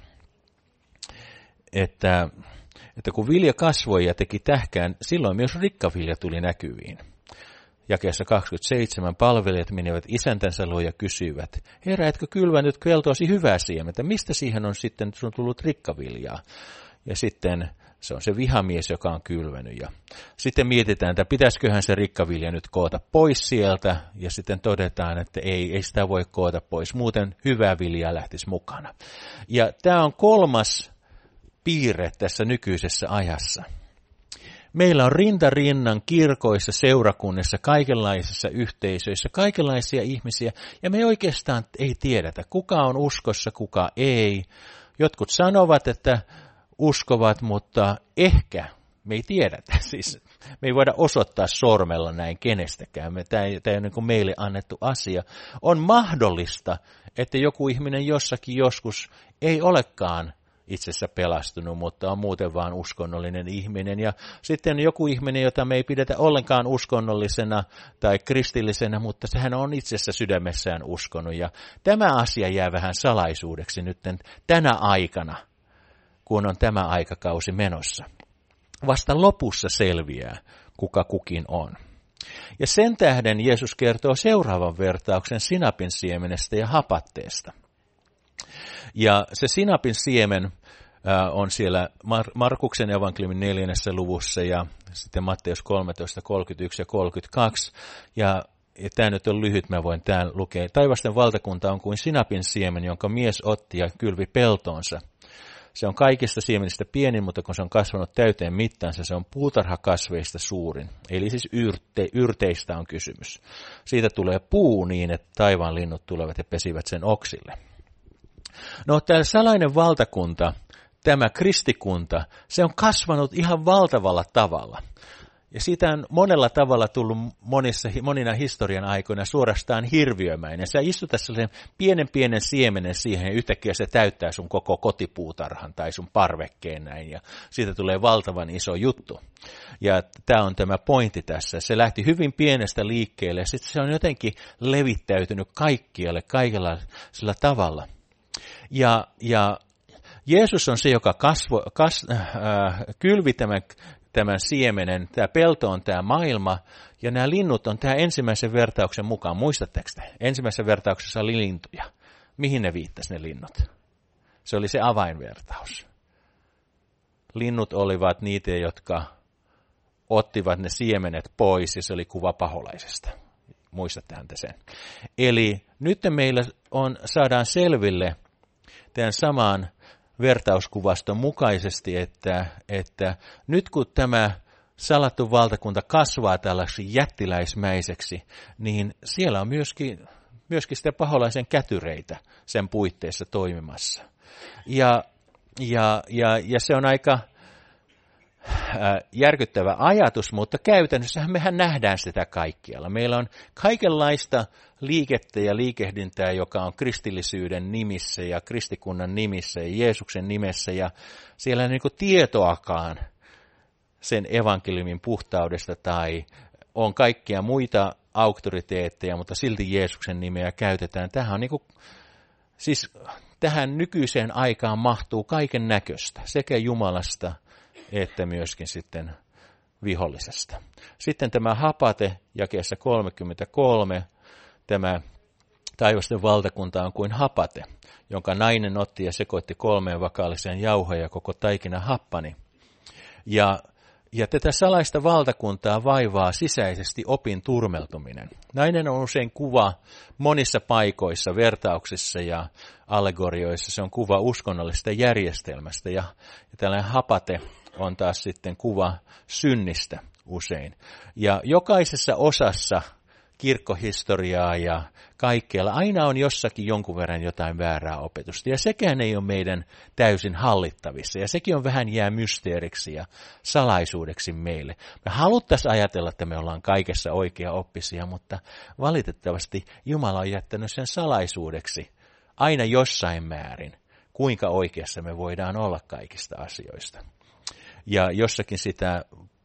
[SPEAKER 3] että, että kun vilja kasvoi ja teki tähkään, silloin myös rikkavilja tuli näkyviin. Jakeessa kaksikymmentäseitsemän palvelijat menivät isäntänsä luo ja kysyivät, herra, etkö kylvänyt keltoosi hyvää siementä, mistä siihen on sitten sun tullut rikkaviljaa? Ja sitten se on se vihamies, joka on kylvänyt. Ja sitten mietitään, että pitäisiköhän se rikkavilja nyt koota pois sieltä, ja sitten todetaan, että ei, ei sitä voi koota pois, muuten hyvää viljaa lähtisi mukana. Ja tämä on kolmas piirre tässä nykyisessä ajassa. Meillä on rinta rinnan kirkoissa, seurakunnissa, kaikenlaisissa yhteisöissä, kaikenlaisia ihmisiä, ja me oikeastaan ei tiedetä, kuka on uskossa, kuka ei. Jotkut sanovat, että uskovat, mutta ehkä Me ei tiedetä, siis me ei voida osoittaa sormella näin kenestäkään. Tämä ei, tämä ei ole niin kuin meille annettu asia. On mahdollista, että joku ihminen jossakin joskus ei olekaan itsessä pelastunut, mutta on muuten vaan uskonnollinen ihminen. Ja sitten joku ihminen, jota me ei pidetä ollenkaan uskonnollisena tai kristillisenä, mutta sehän on itsessä sydämessään uskonut. Ja tämä asia jää vähän salaisuudeksi nyt tänä aikana, kun on tämä aikakausi menossa. Vasta lopussa selviää, kuka kukin on. Ja sen tähden Jeesus kertoo seuraavan vertauksen sinapin siemenestä ja hapatteesta. Ja se sinapin siemen äh, on siellä Mar- Markuksen evankeliumin neljännessä luvussa ja sitten Matteus kolmetoista, kolmekymmentäyksi ja kolmekymmentäkaksi. Ja, ja tämä nyt on lyhyt, mä voin tämän lukea. Taivasten valtakunta on kuin sinapin siemen, jonka mies otti ja kylvi peltoonsa. Se on kaikista siemenistä pienin, mutta kun se on kasvanut täyteen mittaansa, se on puutarhakasveista suurin. Eli siis yrte, yrteistä on kysymys. Siitä tulee puu niin, että taivaan linnut tulevat ja pesivät sen oksille. No, tämä salainen valtakunta, tämä kristikunta, se on kasvanut ihan valtavalla tavalla. Ja siitä on monella tavalla tullut monissa, monina historian aikoina suorastaan hirviömäinen. Sä istutat sellaisen pienen pienen siemenen siihen ja yhtäkkiä se täyttää sun koko kotipuutarhan tai sun parvekkeen näin. Ja siitä tulee valtavan iso juttu. Ja tämä on tämä pointti tässä. Se lähti hyvin pienestä liikkeelle ja sitten se on jotenkin levittäytynyt kaikkialle kaikella sillä tavalla. Ja, ja Jeesus on se, joka kasvo, kas, äh, kylvi tämän, tämän siemenen. Tämä pelto on tämä maailma ja nämä linnut on tämä ensimmäisen vertauksen mukaan. Muistatteko te? Ensimmäisessä vertauksessa oli lintuja. Mihin ne viittasi ne linnut? Se oli se avainvertaus. Linnut olivat niitä, jotka ottivat ne siemenet pois ja se oli kuva paholaisesta. Muistattehan te sen. Eli nyt meillä on, saadaan selville tämän saman vertauskuvaston mukaisesti, että, että nyt kun tämä salattu valtakunta kasvaa tällaiseksi jättiläismäiseksi, niin siellä on myöskin, myöskin sitä paholaisen kätyreitä sen puitteissa toimimassa. Ja, ja, ja, ja se on aika järkyttävä ajatus, mutta käytännössähän mehän nähdään sitä kaikkialla. Meillä on kaikenlaista liikettä ja liikehdintää, joka on kristillisyyden nimissä ja kristikunnan nimissä ja Jeesuksen nimessä, ja siellä ei ole niin kuin tietoakaan sen evankeliumin puhtaudesta tai on kaikkia muita auktoriteetteja, mutta silti Jeesuksen nimeä käytetään. Tähän on niin kuin, siis tähän nykyiseen aikaan mahtuu kaiken näköistä, sekä Jumalasta että myöskin sitten vihollisesta. Sitten tämä hapate jakeessa kolmekymmentäkolme, tämä taivasten valtakunta on kuin hapate, jonka nainen otti ja sekoitti kolmeen vakaalliseen jauhoja ja koko taikina happani. Ja, ja tätä salaista valtakuntaa vaivaa sisäisesti opin turmeltuminen. Nainen on usein kuva monissa paikoissa, vertauksissa ja allegorioissa. Se on kuva uskonnollisesta järjestelmästä ja, ja tällainen hapate on taas sitten kuva synnistä usein. Ja jokaisessa osassa kirkkohistoriaa ja kaikkialla aina on jossakin jonkun verran jotain väärää opetusta. Ja sekään ei ole meidän täysin hallittavissa. Ja sekin on vähän jää mysteeriksi ja salaisuudeksi meille. Me haluttaisiin ajatella, että me ollaan kaikessa oikeaoppisia, mutta valitettavasti Jumala on jättänyt sen salaisuudeksi aina jossain määrin, kuinka oikeassa me voidaan olla kaikista asioista. Ja jossakin sitä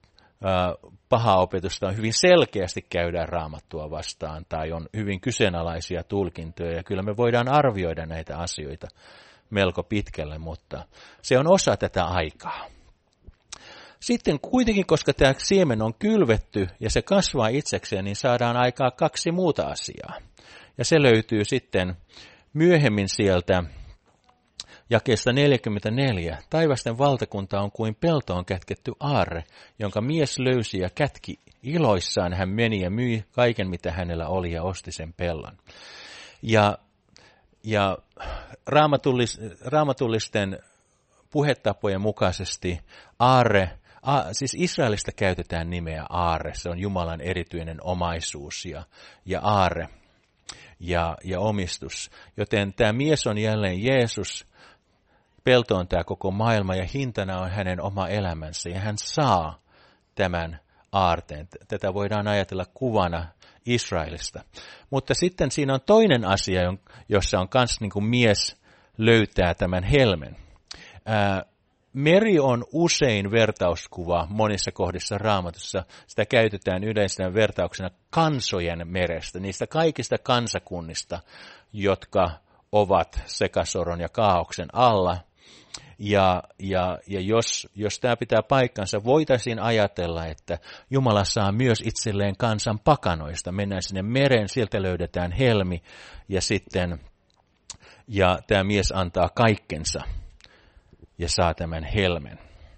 [SPEAKER 3] pahaa opetusta on hyvin selkeästi käydään Raamattua vastaan tai on hyvin kyseenalaisia tulkintoja ja kyllä me voidaan arvioida näitä asioita melko pitkälle, mutta se on osa tätä aikaa. Sitten kuitenkin, koska tämä siemen on kylvetty ja se kasvaa itsekseen, niin saadaan aikaa kaksi muuta asiaa. Ja se löytyy sitten myöhemmin sieltä jakeesta neljäkymmentäneljä. Taivasten valtakunta on kuin peltoon kätketty aarre, jonka mies löysi ja kätki iloissaan. Hän meni ja myi kaiken, mitä hänellä oli, ja osti sen pellon. Ja, ja raamatullis, raamatullisten puhetapojen mukaisesti aarre, a, siis Israelista käytetään nimeä aarre. Se on Jumalan erityinen omaisuus ja, ja aarre ja, ja omistus. Joten tämä mies on jälleen Jeesus. pelto on tämä koko maailma ja hintana on hänen oma elämänsä ja hän saa tämän aarteen. Tätä voidaan ajatella kuvana Israelista. Mutta sitten siinä on toinen asia, jossa on myös niin kuin mies löytää tämän helmen. Ää, meri on usein vertauskuva monissa kohdissa Raamatussa. Sitä käytetään yleisenä vertauksena kansojen merestä, niistä kaikista kansakunnista, jotka ovat sekasoron ja kaaoksen alla. Ja, ja, ja jos, jos tämä pitää paikkansa, voitaisiin ajatella, että Jumala saa myös itselleen kansan pakanoista. Mennään sinne mereen, sieltä löydetään helmi ja sitten ja tämä mies antaa kaikkensa ja saa tämän helmen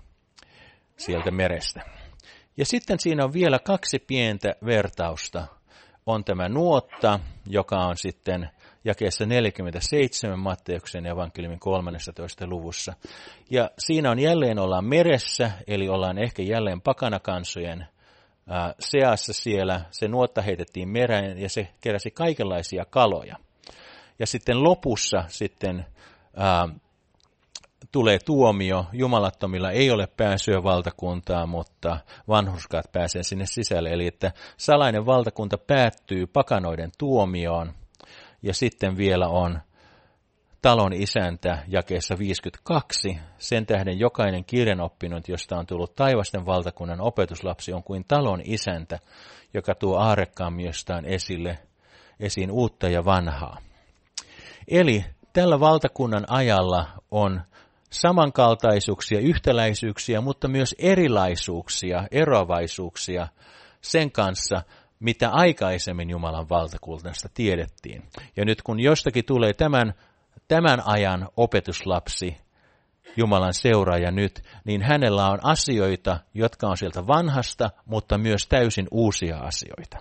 [SPEAKER 3] sieltä merestä. Ja sitten siinä on vielä kaksi pientä vertausta. On tämä nuotta, joka on sitten jakeessa neljäkymmentäseitsemän Matteuksen evankeliumin kolmannessatoista luvussa. Ja siinä on jälleen ollaan meressä, eli ollaan ehkä jälleen pakanakansojen ää, seassa siellä. Se nuotta heitettiin mereen ja se keräsi kaikenlaisia kaloja. Ja sitten lopussa sitten ää, tulee tuomio. Jumalattomilla ei ole pääsyä valtakuntaan, mutta vanhurskaat pääsee sinne sisälle. Eli että salainen valtakunta päättyy pakanoiden tuomioon. Ja sitten vielä on talon isäntä jakeessa viisikymmentäkaksi. Sen tähden jokainen kirjanoppinut, josta on tullut taivasten valtakunnan opetuslapsi, on kuin talon isäntä, joka tuo aarrekkaammiostaan esille, esiin uutta ja vanhaa. Eli tällä valtakunnan ajalla on samankaltaisuuksia, yhtäläisyyksiä, mutta myös erilaisuuksia, eroavaisuuksia sen kanssa, mitä aikaisemmin Jumalan valtakunnasta tiedettiin. Ja nyt kun jostakin tulee tämän, tämän ajan opetuslapsi, Jumalan seuraaja nyt, niin hänellä on asioita, jotka on sieltä vanhasta, mutta myös täysin uusia asioita.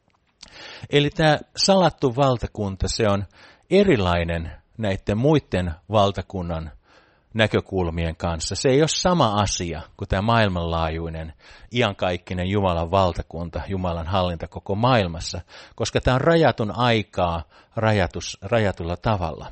[SPEAKER 3] Eli tämä salattu valtakunta, se on erilainen näiden muiden valtakunnan näkökulmien kanssa. Se ei ole sama asia kuin tämä maailmanlaajuinen, iankaikkinen Jumalan valtakunta, Jumalan hallinta koko maailmassa, koska tämä on rajatun aikaa rajatus, rajatulla tavalla.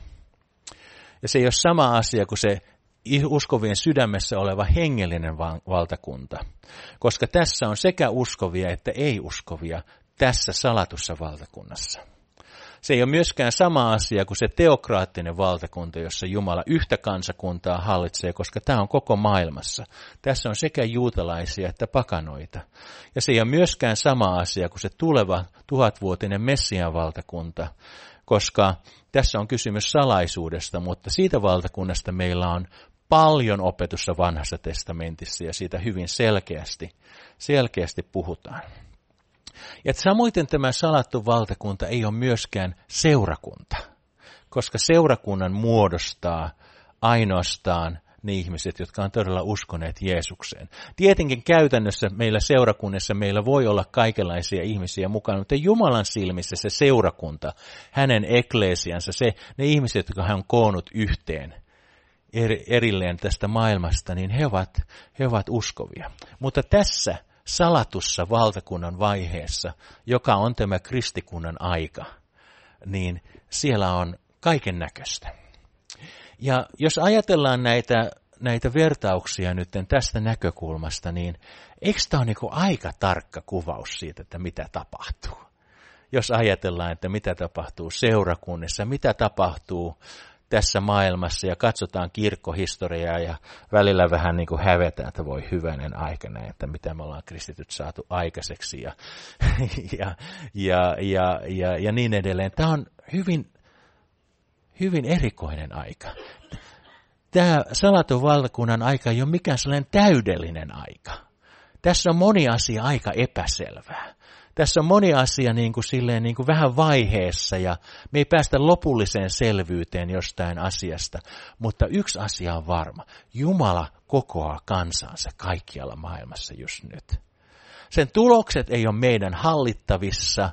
[SPEAKER 3] Ja se ei ole sama asia kuin se uskovien sydämessä oleva hengellinen valtakunta, koska tässä on sekä uskovia että ei-uskovia tässä salatussa valtakunnassa. Se ei ole myöskään sama asia kuin se teokraattinen valtakunta, jossa Jumala yhtä kansakuntaa hallitsee, koska tämä on koko maailmassa. Tässä on sekä juutalaisia että pakanoita. Ja se ei ole myöskään sama asia kuin se tuleva tuhatvuotinen Messian valtakunta, koska tässä on kysymys salaisuudesta, mutta siitä valtakunnasta meillä on paljon opetusta vanhassa testamentissa ja siitä hyvin selkeästi, selkeästi puhutaan. Ja samoin tämä salattu valtakunta ei ole myöskään seurakunta, koska seurakunnan muodostaa ainoastaan ne ihmiset, jotka on todella uskoneet Jeesukseen. Tietenkin käytännössä meillä seurakunnassa meillä voi olla kaikenlaisia ihmisiä mukana, mutta Jumalan silmissä se seurakunta, hänen ekleesiansa, se, ne ihmiset, jotka hän on koonnut yhteen erilleen tästä maailmasta, niin he ovat, he ovat uskovia. Mutta tässä salatussa valtakunnan vaiheessa, joka on tämä kristikunnan aika, niin siellä on kaiken näköistä. Ja jos ajatellaan näitä, näitä vertauksia nyt tästä näkökulmasta, niin eikö tämä ole niin kuin aika tarkka kuvaus siitä, että mitä tapahtuu? Jos ajatellaan, että mitä tapahtuu seurakunnissa, mitä tapahtuu tässä maailmassa ja katsotaan kirkkohistoriaa ja välillä vähän niin kuin hävetään, että voi hyvänen aikana, että mitä me ollaan kristityt saatu aikaiseksi ja, ja, ja, ja, ja, ja niin edelleen. Tämä on hyvin, hyvin erikoinen aika. Tämä salatun valtakunnan aika ei ole mikään sellainen täydellinen aika. Tässä on moni asia aika epäselvää. Tässä on moni asia niin kuin silleen niin kuin vähän vaiheessa ja me ei päästä lopulliseen selvyyteen jostain asiasta, mutta yksi asia on varma. Jumala kokoaa kansansa kaikkialla maailmassa just nyt. Sen tulokset ei ole meidän hallittavissa,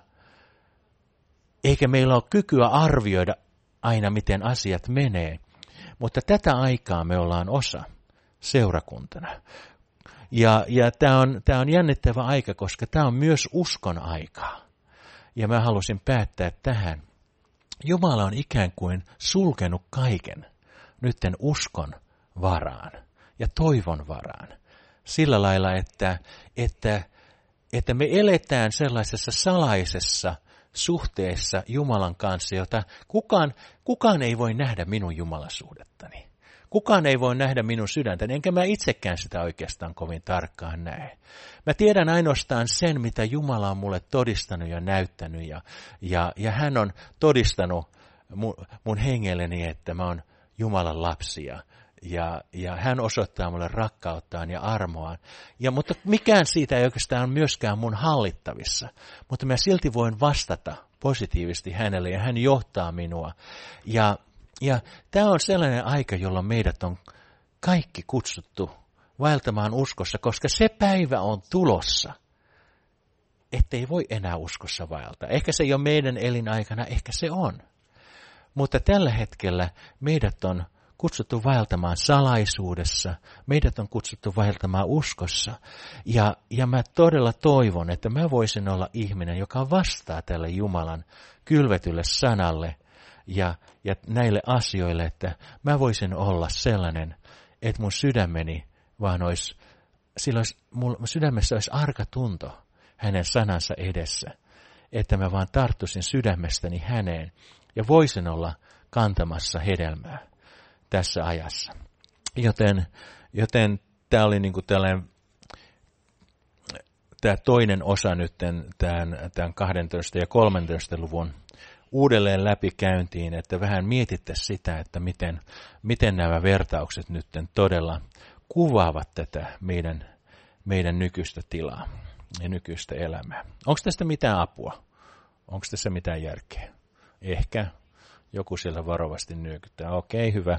[SPEAKER 3] eikä meillä ole kykyä arvioida aina miten asiat menee, mutta tätä aikaa me ollaan osa seurakuntana. Ja, ja tämä on, tämä on jännittävä aika, koska tämä on myös uskon aikaa. Ja mä halusin päättää tähän. Jumala on ikään kuin sulkenut kaiken nytten uskon varaan ja toivon varaan. Sillä lailla, että, että, että me eletään sellaisessa salaisessa suhteessa Jumalan kanssa, jota kukaan, kukaan ei voi nähdä minun jumalasuhdettani. Kukaan ei voi nähdä minun sydäntäni, enkä mä itsekään sitä oikeastaan kovin tarkkaan näe. Mä tiedän ainoastaan sen, mitä Jumala on mulle todistanut ja näyttänyt, ja, ja, ja hän on todistanut mun, mun hengelleni, että mä oon Jumalan lapsia. Ja, ja hän osoittaa mulle rakkauttaan ja armoaan. Ja, mutta mikään siitä ei oikeastaan myöskään mun hallittavissa. Mutta mä silti voin vastata positiivisesti hänelle ja hän johtaa minua. Ja, ja tämä on sellainen aika, jolloin meidät on kaikki kutsuttu vaeltamaan uskossa, koska se päivä on tulossa, ettei voi enää uskossa vaeltaa. Ehkä se ei ole meidän elinaikana, ehkä se on. Mutta tällä hetkellä meidät on kutsuttu vaeltamaan salaisuudessa, meidät on kutsuttu vaeltamaan uskossa. Ja, ja mä todella toivon, että mä voisin olla ihminen, joka vastaa tälle Jumalan kylvetylle sanalle ja, ja näille asioille, että mä voisin olla sellainen, että mun sydämeni vaan olisi, silloin mun sydämessä olisi arka tunto hänen sanansa edessä, että mä vaan tarttuisin sydämestäni häneen ja voisin olla kantamassa hedelmää tässä ajassa. Joten, joten tämä oli niin kuin tällainen, tämä toinen osa nyt tämän, tämän kahdentoista ja kolmentoista luvun uudelleen läpikäyntiin, että vähän mietittäisiin sitä, että miten, miten nämä vertaukset nyt todella kuvaavat tätä meidän, meidän nykyistä tilaa ja nykyistä elämää. Onko tästä mitään apua? Onko tässä mitään järkeä? Ehkä. Joku siellä varovasti nyökyttää. Okei, hyvä.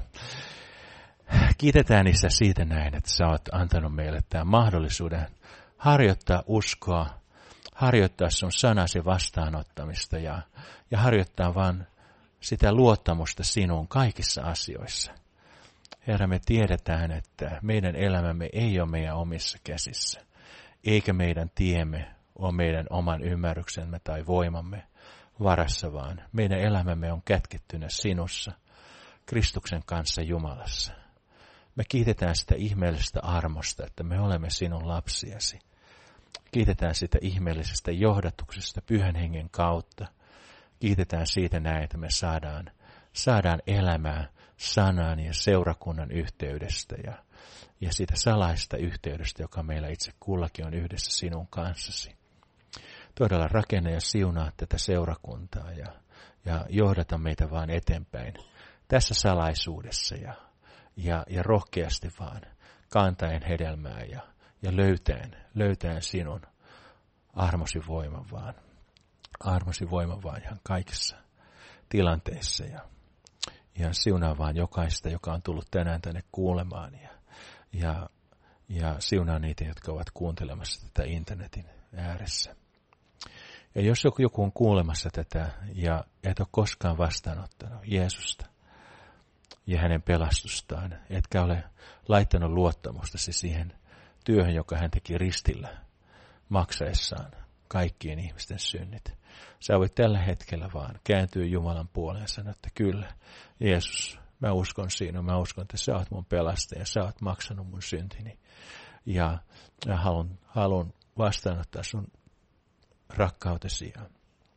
[SPEAKER 3] Kiitetään Isä siitä näin, että sä oot antanut meille tämän mahdollisuuden harjoittaa uskoa, harjoittaa sun sanasi vastaanottamista ja, ja harjoittaa vaan sitä luottamusta sinuun kaikissa asioissa. Herra, me tiedetään, että meidän elämämme ei ole meidän omissa käsissä, eikä meidän tiemme ole meidän oman ymmärryksemme tai voimamme varassa, vaan meidän elämämme on kätkettynä sinussa, Kristuksen kanssa Jumalassa. Me kiitetään sitä ihmeellisestä armosta, että me olemme sinun lapsiasi. Kiitetään sitä ihmeellisestä johdatuksesta Pyhän Hengen kautta. Kiitetään siitä näin, että me saadaan, saadaan elämää sanan ja seurakunnan yhteydestä ja, ja siitä salaista yhteydestä, joka meillä itse kullakin on yhdessä sinun kanssasi. Todella rakenna ja siunaa tätä seurakuntaa ja, ja johdata meitä vaan eteenpäin tässä salaisuudessa ja, ja, ja rohkeasti vaan kantaen hedelmää ja, ja löytäen, löytäen sinun armosi voiman vaan, armosi voiman vaan ihan kaikissa tilanteissa ja, ja siunaa vaan jokaista, joka on tullut tänään tänne kuulemaan ja, ja, ja siunaa niitä, jotka ovat kuuntelemassa tätä internetin ääressä. Ja jos joku, joku on kuulemassa tätä ja et ole koskaan vastaanottanut Jeesusta ja hänen pelastustaan, etkä ole laittanut luottamustasi siihen työhön, joka hän teki ristillä maksaessaan kaikkien ihmisten synnit. Sä voit tällä hetkellä vaan kääntyä Jumalan puoleen ja sanoa, että kyllä, Jeesus, mä uskon sinua, mä uskon, että sä oot mun pelastaja, sä oot maksanut mun syntini. Ja, ja haluan, haluan vastaanottaa sun rakkautesi ja,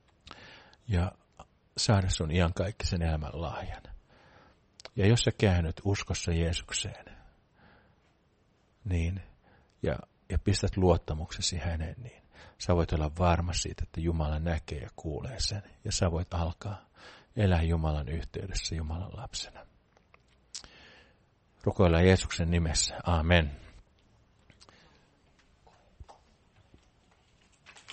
[SPEAKER 3] ja saada sun iankaikkisen elämän lahjan. Ja jos sä käännyt uskossa Jeesukseen, niin, ja, ja pistät luottamuksesi häneen, niin sä voit olla varma siitä, että Jumala näkee ja kuulee sen. Ja sä voit alkaa elää Jumalan yhteydessä Jumalan lapsena. Rukoillaan Jeesuksen nimessä. Amen.